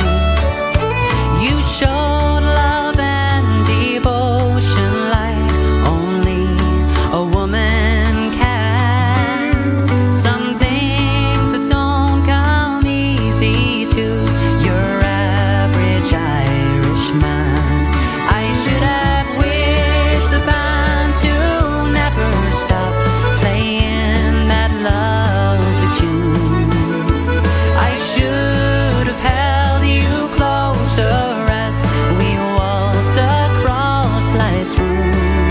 You showed love and devotion like only a woman can. Some things that don't come easy to your average Irishman. I should have wished the band to never stop playing that lovely tune. I should have held you closer as we waltzed across life's room.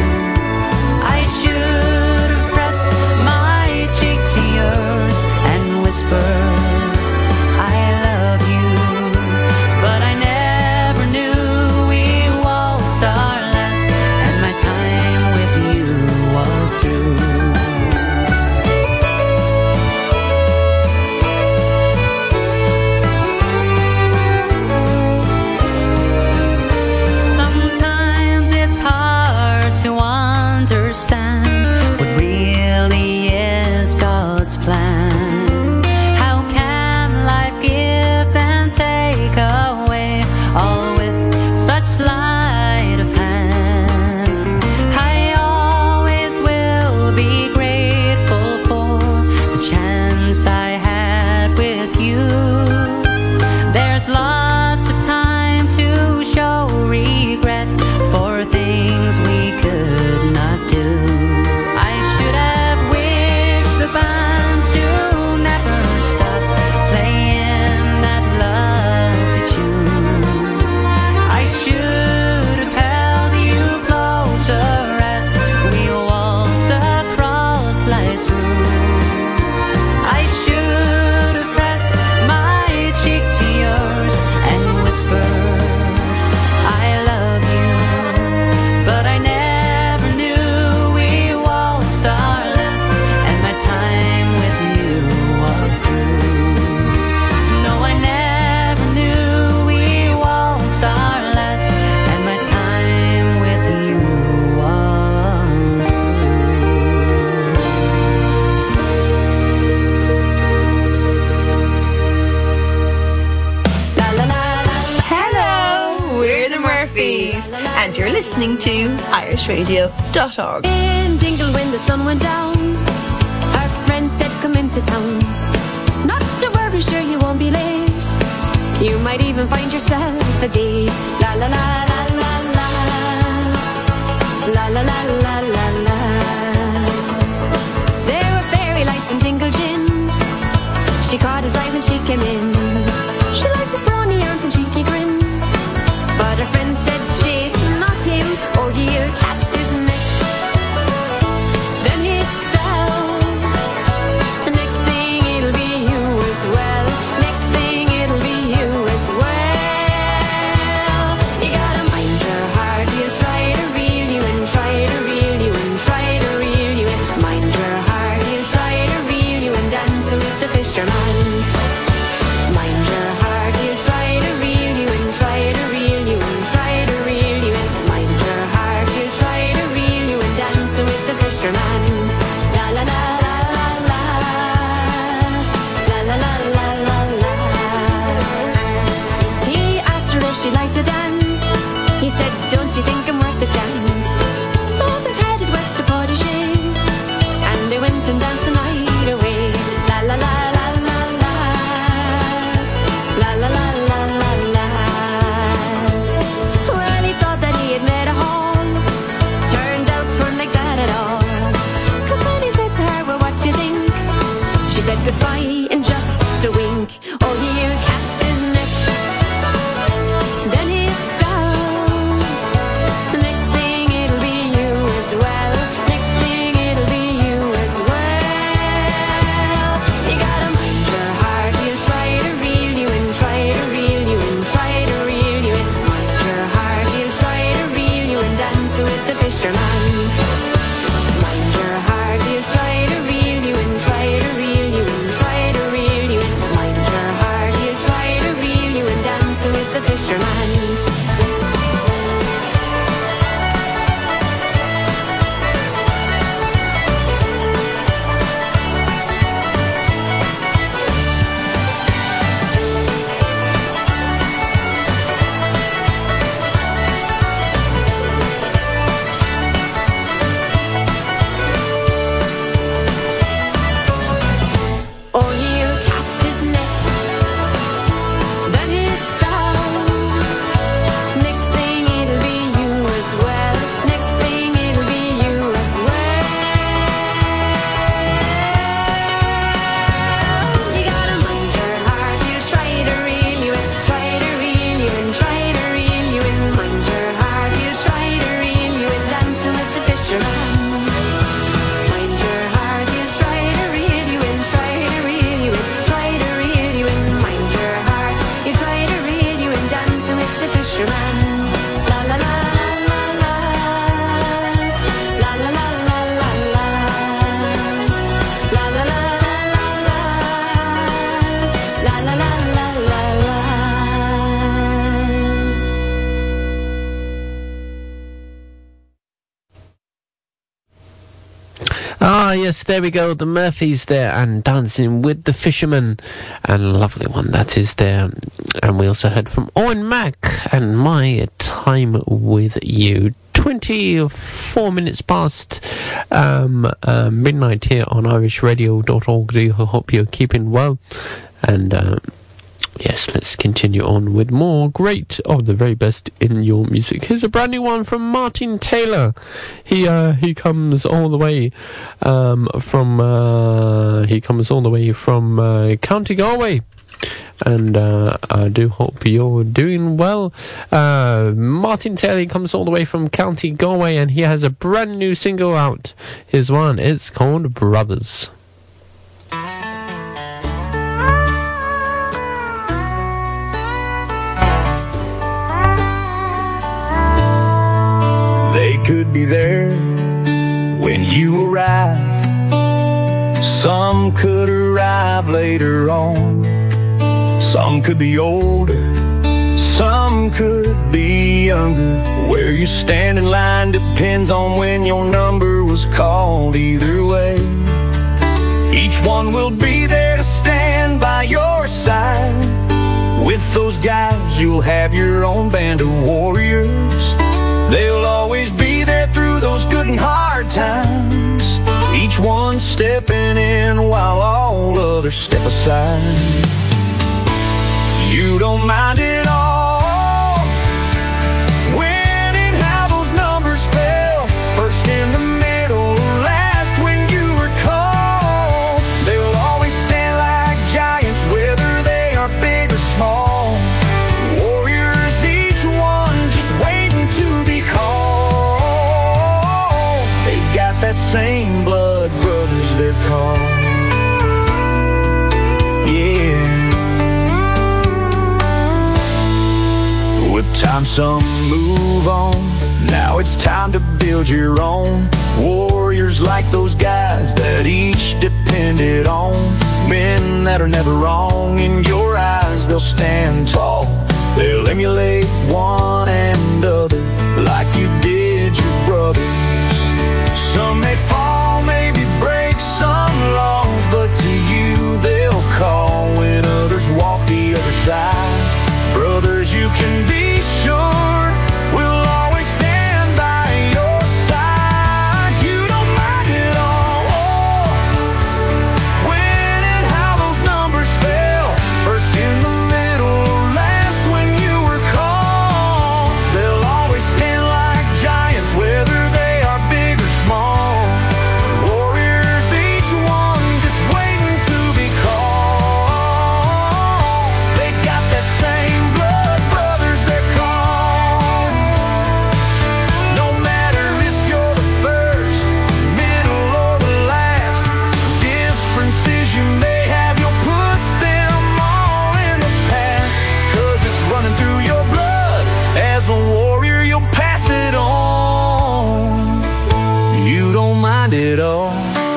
I should have pressed my cheek to yours and whispered, I love you. But I never knew we waltzed our last, and my time with you was through. Sometimes it's hard to understand what really is God's plan. How can life give and take away, all with such sleight of hand? I always will be grateful for the chance I had with you. There's lots of time to show regret for things we could not do. I should have wished the band to never stop playing that lovely tune. I should have held you closer as we waltzed across life's room. I should have pressed my cheek to yours and whispered, I love you. But I never knew we waltzed our last, and my time with you was through. No, I never knew we waltzed our last, and my time with you was Hello, we're the Murphys, and you're listening to irish radio dot org. In Dingle when the sun went down, our friends said come into town. Not to worry, sure you won't be late. You might even find yourself a date. La la la la la la. La la la la la la. There were fairy lights and tinkled gin. She caught his eye when she came in. She liked his brawny arms and cheeky grin. But her friend said she's not him, or he'll cast his net. Then he fell. The next thing it'll be you as well. Next thing it'll be you as well. You gotta mind your heart. He'll try to reel you in, try to reel you in, try to reel you in. Mind your heart. He'll try to reel you in, dancing with the fisherman. Mind your heart. He'll try to reel you in, try to reel you in, try to reel you in. Mind your heart. He'll try to reel you in, dancing with the fisherman. La la la la la la. La la la la la la. He asked her if she'd like to dance. He said, don't you think I'm worth a chance? So they headed west to Portages, and they went and danced the night away. La la la la la la. La la la la la la. Well, he thought that he had met a haul. Turned out weren't like that at all. Cause when he said to her, well, what you think? She said goodbye in just a wink. Oh, he'll cast his net. Then he fell. The next thing it'll be you as well. Next thing it'll be you as well. You gotta mind your heart. He'll try to reel you in, try to reel you in, try to reel you in. Mind your heart. He'll try to reel you in, dancing with the fisherman. Mind your heart. He'll try to reel you in, try to reel you in, try to reel you in. Mind your heart. He'll try to reel you in, dancing with the fisherman. Oh, he'll cast his net. Then he fell. Next thing it'll be you as well. Next thing it'll be you as well. You gotta mind your heart. He'll try to reel you in, try to reel you in, try to reel you in. Mind your heart. He'll try to reel you in, dancing with the fisherman. Mind your heart. He'll try to reel you in, try to reel you in, try to reel you in. Mind your heart. He'll try to reel you in, dancing with the fisherman. La la la la la. La la la la la la. La la la la la la. La la la la la la. Ah, yes, there we go. The Murphys there and Dancing with the Fisherman. And lovely one that is there. And we also heard from Owen Mack and My Time With You. twenty-four minutes past um, uh, midnight here on irish radio dot org. I hope you're keeping well. And uh, yes, let's continue on with more great of the very best in your music. Here's a brand new one from Martin Taylor. He uh, he comes all the way um, from uh, he comes all the way from uh, County Galway. And uh, I do hope you're doing well. Uh, Martin Taylor comes all the way from County Galway, and he has a brand new single out. Here's one. It's called Brothers. They could be there when you arrive. Some could arrive later on. Some could be older, some could be younger. Where you stand in line depends on when your number was called. Either way, each one will be there to stand by your side. With those guys, you'll have your own band of warriors. They'll always be there through those good and hard times. Each one stepping in while all others step aside. You don't mind at all. When and how those numbers fell, first in the middle, last when you were called. They'll always stand like giants, whether they are big or small. Warriors, each one just waiting to be called. They've got that same blood, brothers they're called. With time some move on, now it's time to build your own. Warriors like those guys that each depended on. Men that are never wrong, in your eyes they'll stand tall. They'll emulate one and other like you did your brothers. Some may fall, maybe break some laws, but to you they'll call when others walk the other side. Brothers, you can be sure we'll always stand by your side. You don't mind at all. When and how those numbers fell, first in the middle, last when you were called. They'll always stand like giants, whether they are big or small. Warriors, each one just waiting to be called. They got that same blood, brothers they're called. No matter if you're the first, middle, or the last, differences you may have, you'll put them all in the past. Cause it's running through your blood. As a warrior, you'll pass it on. You don't mind at all.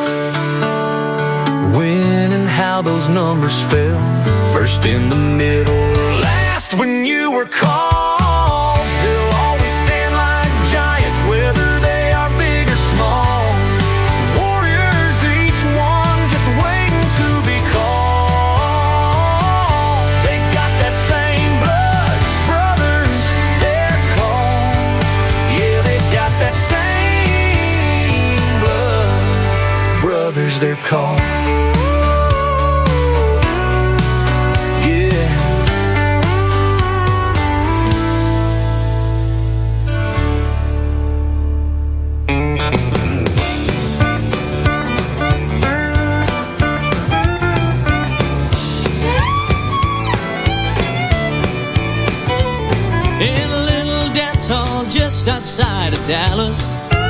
When and how those numbers fell, first in the middle, last when you were called. They'll always stand like giants, whether they are big or small. Warriors, each one just waiting to be called. They got that same blood, brothers they're called. Yeah, they got that same blood, brothers they're called. In a little dance hall just outside of Dallas,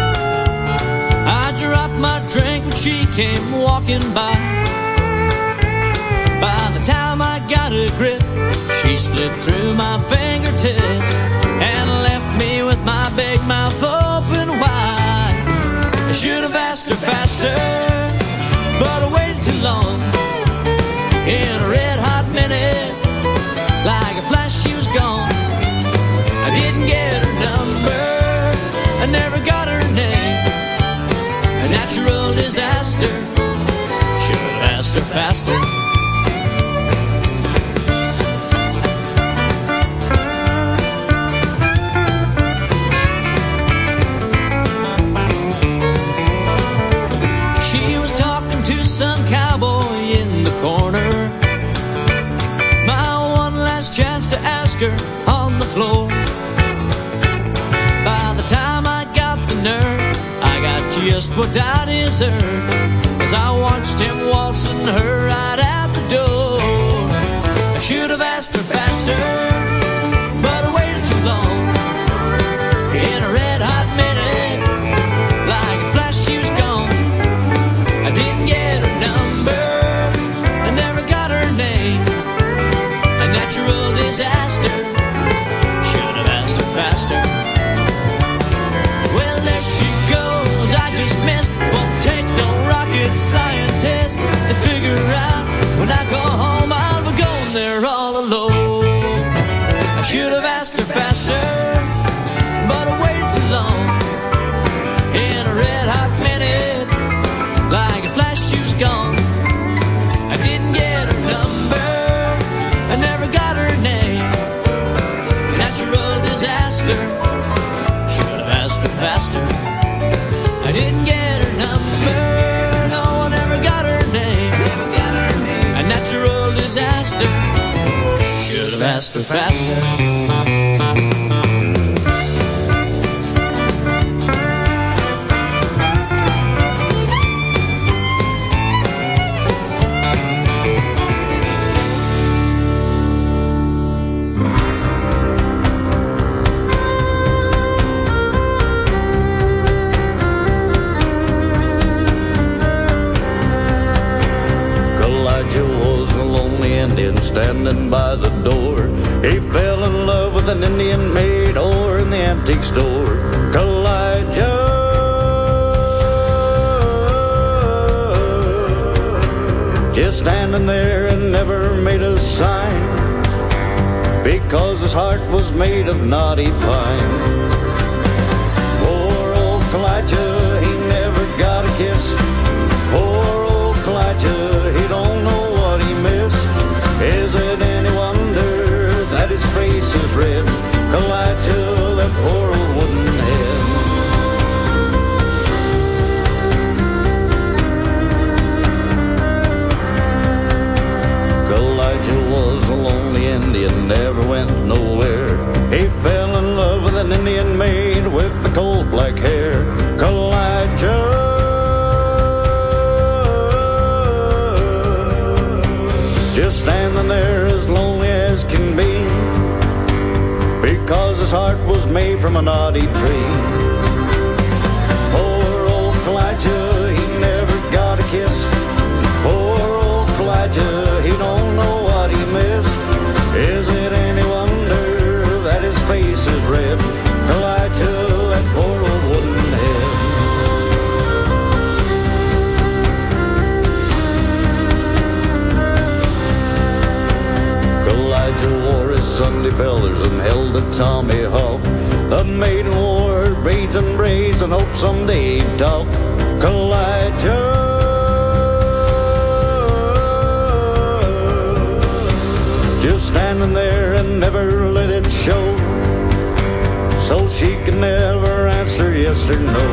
I dropped my drink when she came walking by. By the time I got a grip, she slid through my fingertips and left me with my big mouth open wide. I should have asked her faster, but I waited too long. In a red hot minute, like a flash she was gone. I didn't get her number, I never got her name. A natural disaster, should have asked her faster. She was talking to some cowboy in the corner. My one last chance to ask her on the floor. By the time I got the nerve, I got just what I deserved, as I watched him waltzing her right out the door. I should have asked her faster, but I waited too long. In a red hot minute, like a flash she was gone. I didn't get her number, I never got her name. A natural disaster, should have asked her faster. Well, there she goes, I just missed. Won't take no rocket scientist to figure out when I go home I'll be going there all alone. I should have asked her faster, but I waited too long. In a red hot minute, like a flash she was gone. I didn't get her number, I never got her name. A natural disaster, should have asked her faster. I didn't get her number, no one ever got her name. A natural disaster, should have faster, faster, faster. Standing by the door, he fell in love with an Indian maid over in the antique store. Kalijah, just standing there and never made a sign, because his heart was made of knotty pine. Poor old Kalijah, he never got a kiss. Poor old Kalijah, he don't know what he missed. Is it any wonder that his face is red? Kalijah, that poor old wooden head. Kalijah was a lonely Indian, never went nowhere. He fell in love with an Indian maid with the coal black hair. Kalijah, just standing there as lonely as can be, because his heart was made from a knotty tree. Poor old Kalijah, he never got a kiss. Poor old Kalijah, he don't know what he missed. Is it any wonder that his face is red? Kalijah, that poor old wooden head. Kalijah wore his Sunday feathers and held a tomahawk. The maiden wore her braids and braids and hoped someday he'd talk. Kalijah, just standing there and never let it show, so she could never answer yes or no.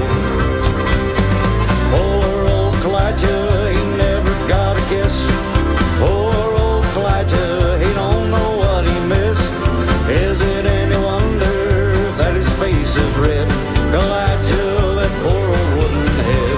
Poor old Kalijah, he never got a kiss. Poor old Kalijah, he don't know what he missed. Is it any wonder that his face is red? Kalijah, that poor old wooden head.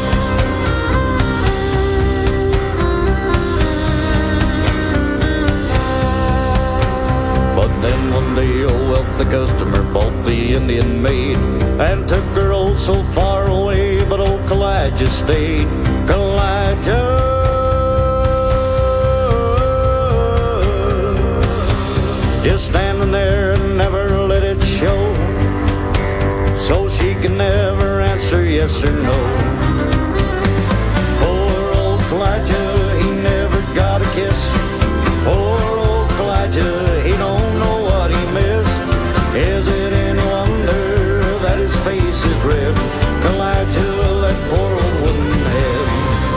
But then one day a wealthy customer bought the Indian maid and took her oh so far away, but old Kalijah stayed. Kalijah, just standing there and never let it show, so she can never answer yes or no. Poor old Kalijah, he never got a kiss. Poor old Kalijah, he don't know what he missed. Is it any wonder that his face is red? Kalijah, that poor old wooden head.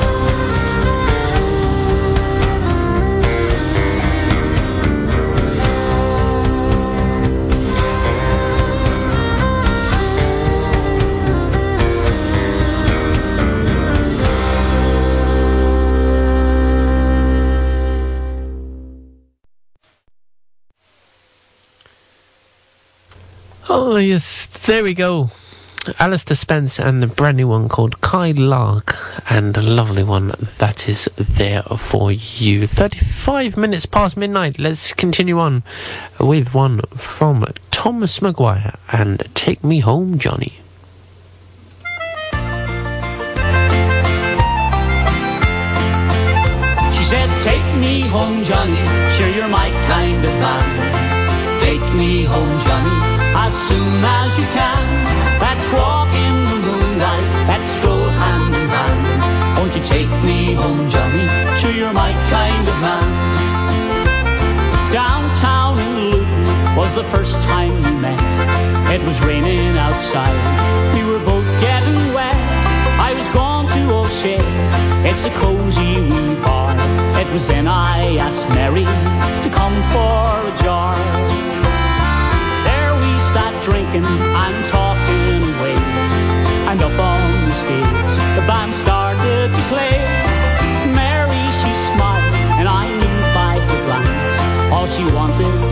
Oh, yes, there we go. Alistair Spence and the brand new one called Kai Lark, and a lovely one that is there for you. thirty-five minutes past midnight. Let's continue on with one from Thomas Maguire and Take Me Home, Johnny. She said, take me home, Johnny, sure you're my kind of man. Take me home, Johnny, as soon as you can. Let's walk in the moonlight, let's stroll hand in hand. Won't you take me home, Johnny, sure you're my kind of man. Downtown in Luton was the first time we met. It was raining outside, we were both getting wet. I was gone to O'Shea's, it's a cosy wee bar. It was then I asked Mary to come for a jar. There we sat drinking and talking away, and up on the stage the band started to play. Mary, she smiled, and I knew by the glance all she wanted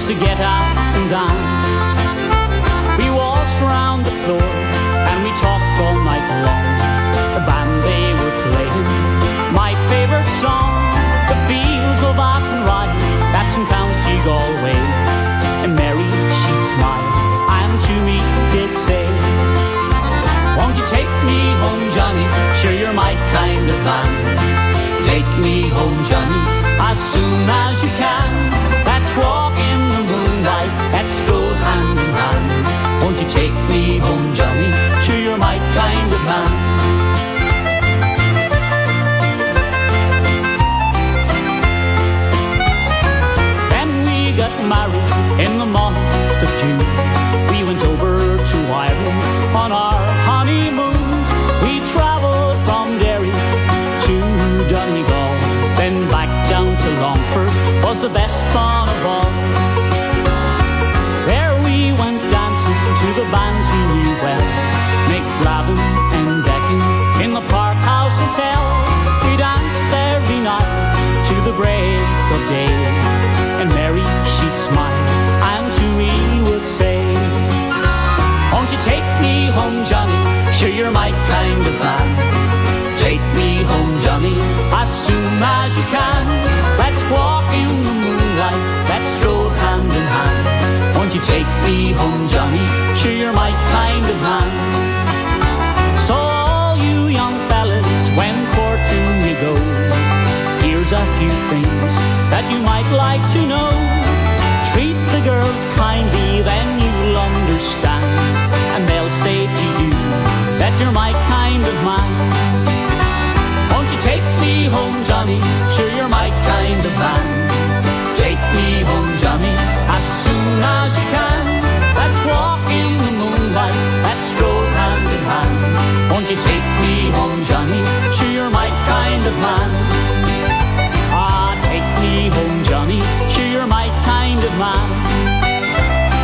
to get out and dance. We waltzed around the floor and we talked all night long. The band they were playing my favourite song, The Fields of Athenry, that's in County Galway. And Mary, she'd smile and to me did say, won't you take me home, Johnny? Sure, you're my kind of man. Take me home, Johnny, as soon as you can. Let's walk in the moonlight, let's stroll hand in hand. Won't you take me home, Johnny? Sure, you're my kind of man. Then we got married in the month of June. We went over to Ireland on our honeymoon. We travelled from Derry to Donegal, then back down to Longford. Was the best fun of all. There we went dancing to the bands we knew well, McFlavin and Deccan in the Park House Hotel. We danced every night to the break of day, and Mary, she'd smile and to me would say, won't you take me home, Johnny? Sure, you're my kind of man. Take me home, Johnny, as soon as you can. Let's walk in the moonlight, let's stroll hand in hand. Won't you take me home, Johnny? Sure, you're my kind of man. So all you young fellas, when courting you go, here's a few things that you might like to know. Treat the girls kindly, then you'll understand, and they'll say to you that you're my kind of man. Won't you take me home, Johnny? Sure, you're my kind of man. Take me home, Johnny, as soon as you can. Let's walk in the moonlight, let's stroll hand in hand. Won't you take me home, Johnny? Sure, you're my kind of man. Ah, take me home, Johnny. Sure, you're my kind of man.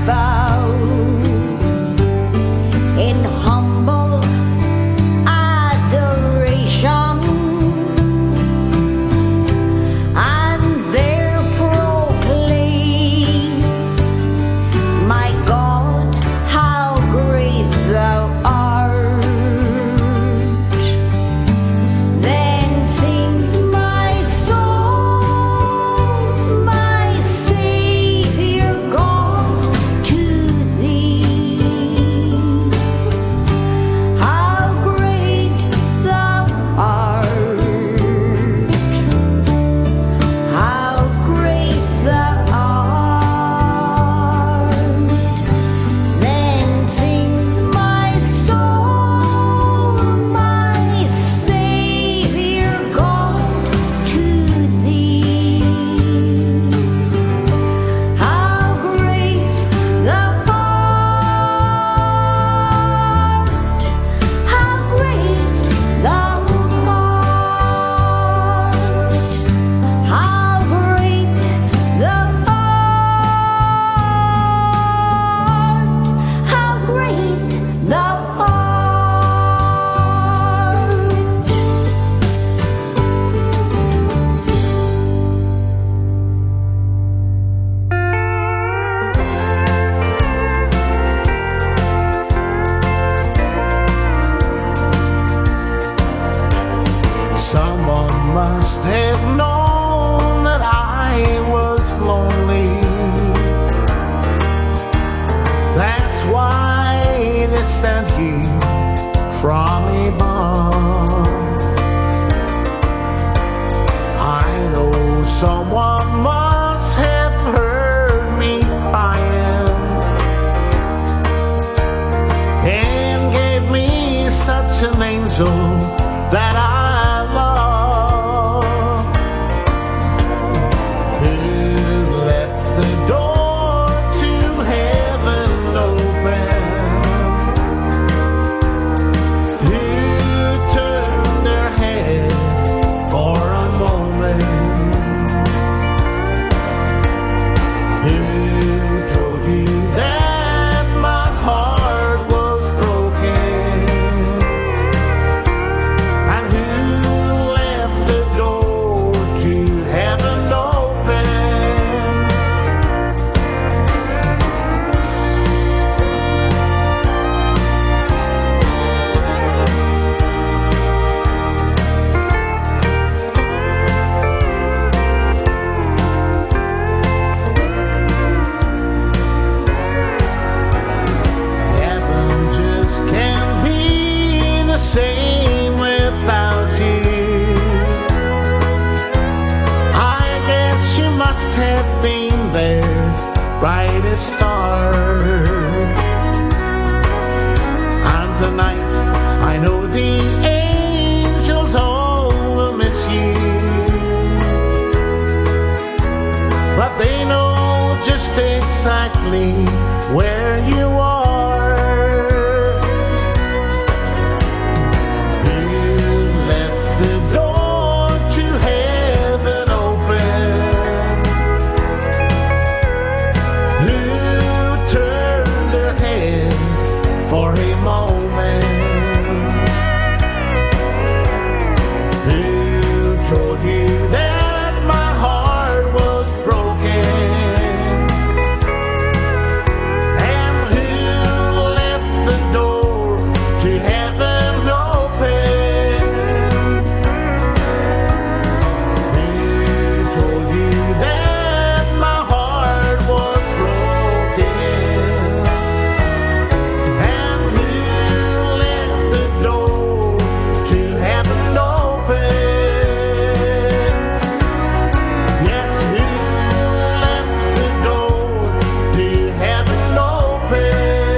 bow in humble adoration, and there proclaim, my God, how great thou art. Then sings my soul, my Savior God, to thee. How great thou art, how great thou art. Then sings my soul, my Savior God, to thee. How great thou art, how great thou art, how great thou art, how great thou Someone must have known that I was lonely. That's why they sent you from above. I know someone must have heard me crying and gave me such an angel that I love, who left the door to heaven open, who turned their head for a moment, who told you that my heart was broken, and who left the door to heaven open. Heaven just can't be the same without you. I guess you must have been there right at start. And tonight I know the angels all will miss you, but they know just exactly where you are. You left the door to heaven open, who turned their head for a moment, who told you that my heart was broken, and who left the door to heaven open, who told you that my heart was broken, and who left the door to heaven open. Yes, who left the door to heaven open.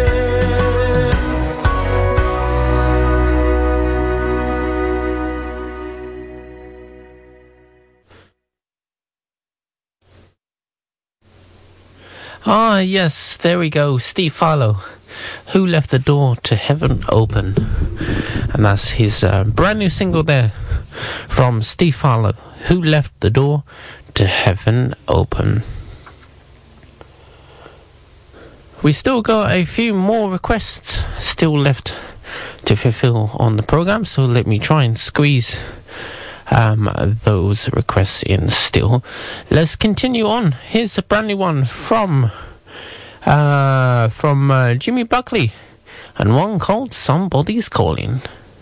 Ah, yes, there we go. Steve Farlow, Who Left the Door to Heaven Open. And that's his uh, brand new single there from Steve Farlow, Who Left the Door to Heaven Open. We still got a few more requests still left to fulfill on the program, so let me try and squeeze um, those requests in still. Let's continue on. Here's a brand new one from uh, from uh, Jimmy Buckley, and one called Somebody's Calling.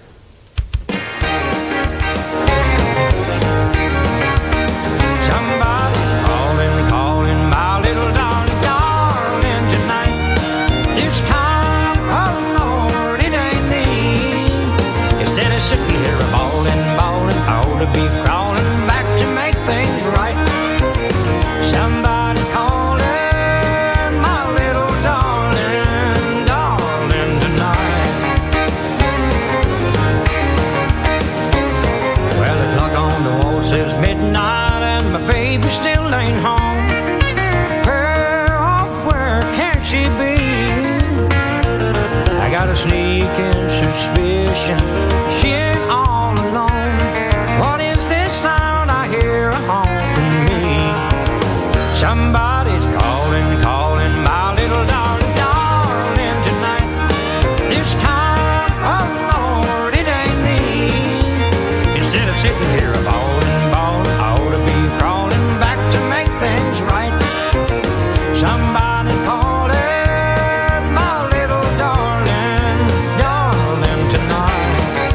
Be crawling back to make things right. Somebody's calling my little darling, darling tonight. Well, the clock on the wall says midnight and my baby still ain't home. Where, oh, where can she be? I got a sneaking suspicion she ain't all alone. Somebody's calling, calling my little darling, darling tonight. This time, oh Lord, it ain't me. Instead of sitting here a bawling, bawling, I ought to be crawling back to make things right. Somebody's calling my little darling, darling tonight.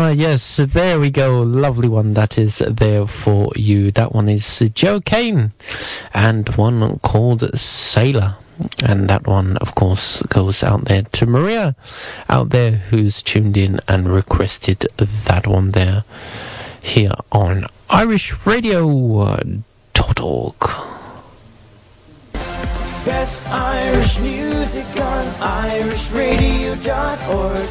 Ah, yes, there we go. Lovely one that is there for you. That one is Joe Kane, and one called Sailor. And that one, of course, goes out there to Maria out there who's tuned in and requested that one there here on Irish Radio dot org. Best Irish music on Irish Radio dot org.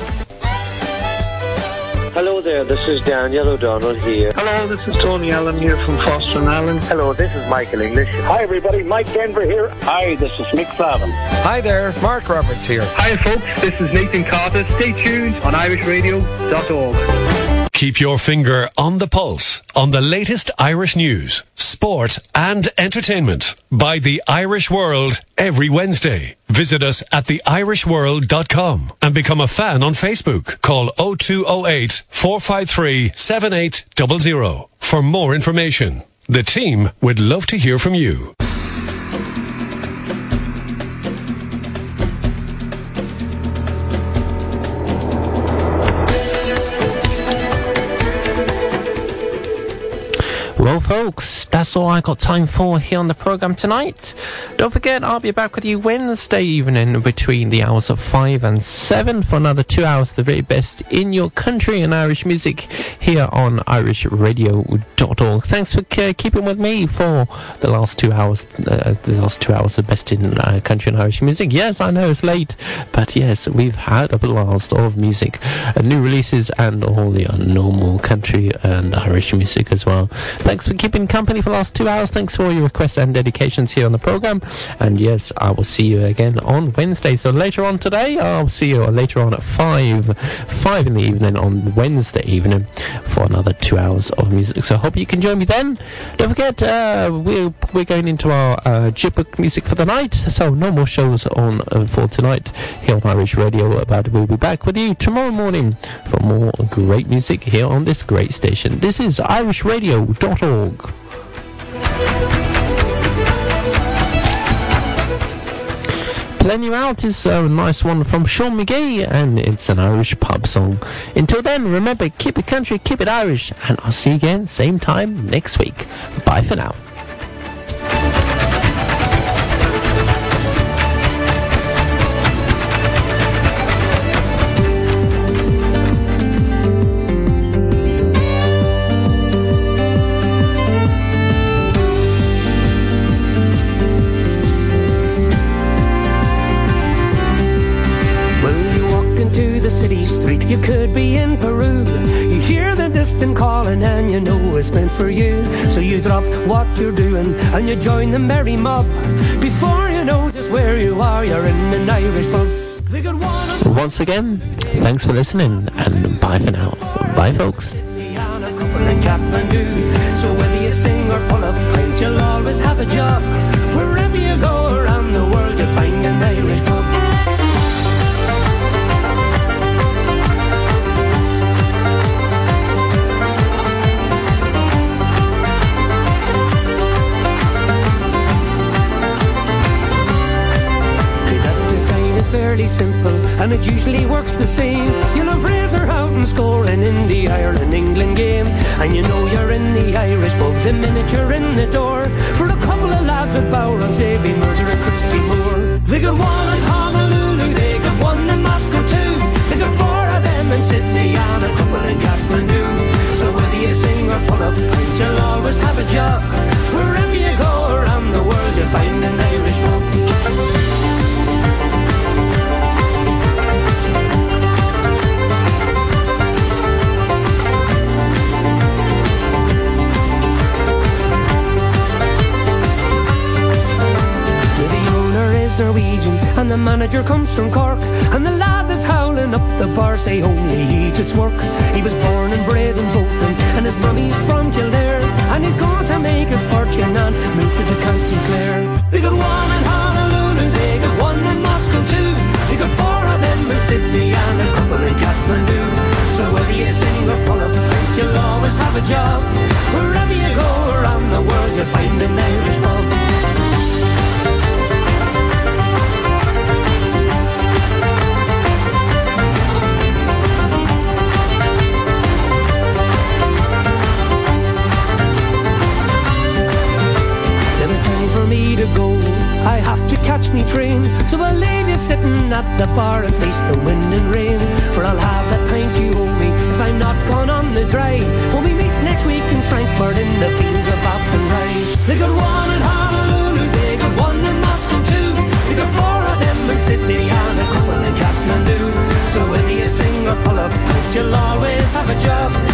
Hello there, this is Daniel O'Donnell here. Hello, this is Tony Allen here from Foster and Allen. Hello, this is Michael English. Hi everybody, Mike Denver here. Hi, this is Mick Flavin. Hi there, Mark Roberts here. Hi folks, this is Nathan Carter. Stay tuned on Irish Radio dot org. Keep your finger on the pulse on the latest Irish news, sport and entertainment by The Irish World every Wednesday. Visit us at the irish world dot com and become a fan on Facebook. Call oh two oh eight, four five three, seven eight zero zero for more information. The team would love to hear from you. Well, folks, that's all I got time for here on the programme tonight. Don't forget, I'll be back with you Wednesday evening between the hours of five and seven for another two hours of the very best in your country and Irish music here on Irish Radio dot org. Thanks for uh, keeping with me for the last two hours, uh, the last two hours of best in uh, country and Irish music. Yes, I know it's late, but yes, we've had a blast of music, uh, new releases, and all the uh, normal country and Irish music as well. Thanks for keeping company for the last two hours. Thanks for all your requests and dedications here on the programme. And yes, I will see you again on Wednesday. So later on today, I'll see you later on at five, five in the evening on Wednesday evening for another two hours of music. So I hope you can join me then. Don't forget, uh, we're, we're going into our uh, Jitbook music for the night. So no more shows on uh, for tonight here on Irish Radio. But we'll be back with you tomorrow morning for more great music here on this great station. This is Irish Radio dot org. Playing you out is a nice one from Sean McGee, and it's an Irish pub song. Until then, remember, keep it country, keep it Irish, and I'll see you again same time next week. Bye for now. City street, you could be in Peru. You hear the distant calling and you know it's meant for you. So you drop what you're doing and you join the merry mob. Before you know just where you are, you're in an Irish pub. Once again, thanks for listening and bye for now. Bye folks. So whether you sing or pull up pint, you'll always have a job. Wherever you go around the world, you'll find an Irish pub. Fairly simple, and it usually works the same. You'll have Razor Houghton scoring in the Ireland-England game, and you know you're in the Irish pub the minute you're in the door. For a couple of lads at Bowrons, they'd be murdering Christy Moore. They got one in Honolulu, they got one in Moscow too. They got four of them in Sydney and a couple in Kathmandu. So whether you sing or pull up pint, you'll always have a job. Wherever you go around the world, you'll find an Irish pub. Norwegian, and the manager comes from Cork, and the lad that's howling up the bar say only he just work. He was born and bred in Bolton, and his mummy's from Kildare, and he's going to make his fortune and move to the County Clare. They got one in Honolulu, they got one in Moscow too. They got four of them in Sydney and a couple in Kathmandu. So whether you sing or pull up a pint, you'll always have a job. Wherever you go around the world, you'll find an Irish pub. train. So I'll leave you sitting at the bar and face the wind and rain. For I'll have that pint you owe me if I'm not gone on the drive. When we meet next week in Frankfurt in the fields of Athenry. They got one in Honolulu, they got one in Moscow too. They got four of them in Sydney and a couple in Kathmandu. So when you sing or pull up, you'll always have a job.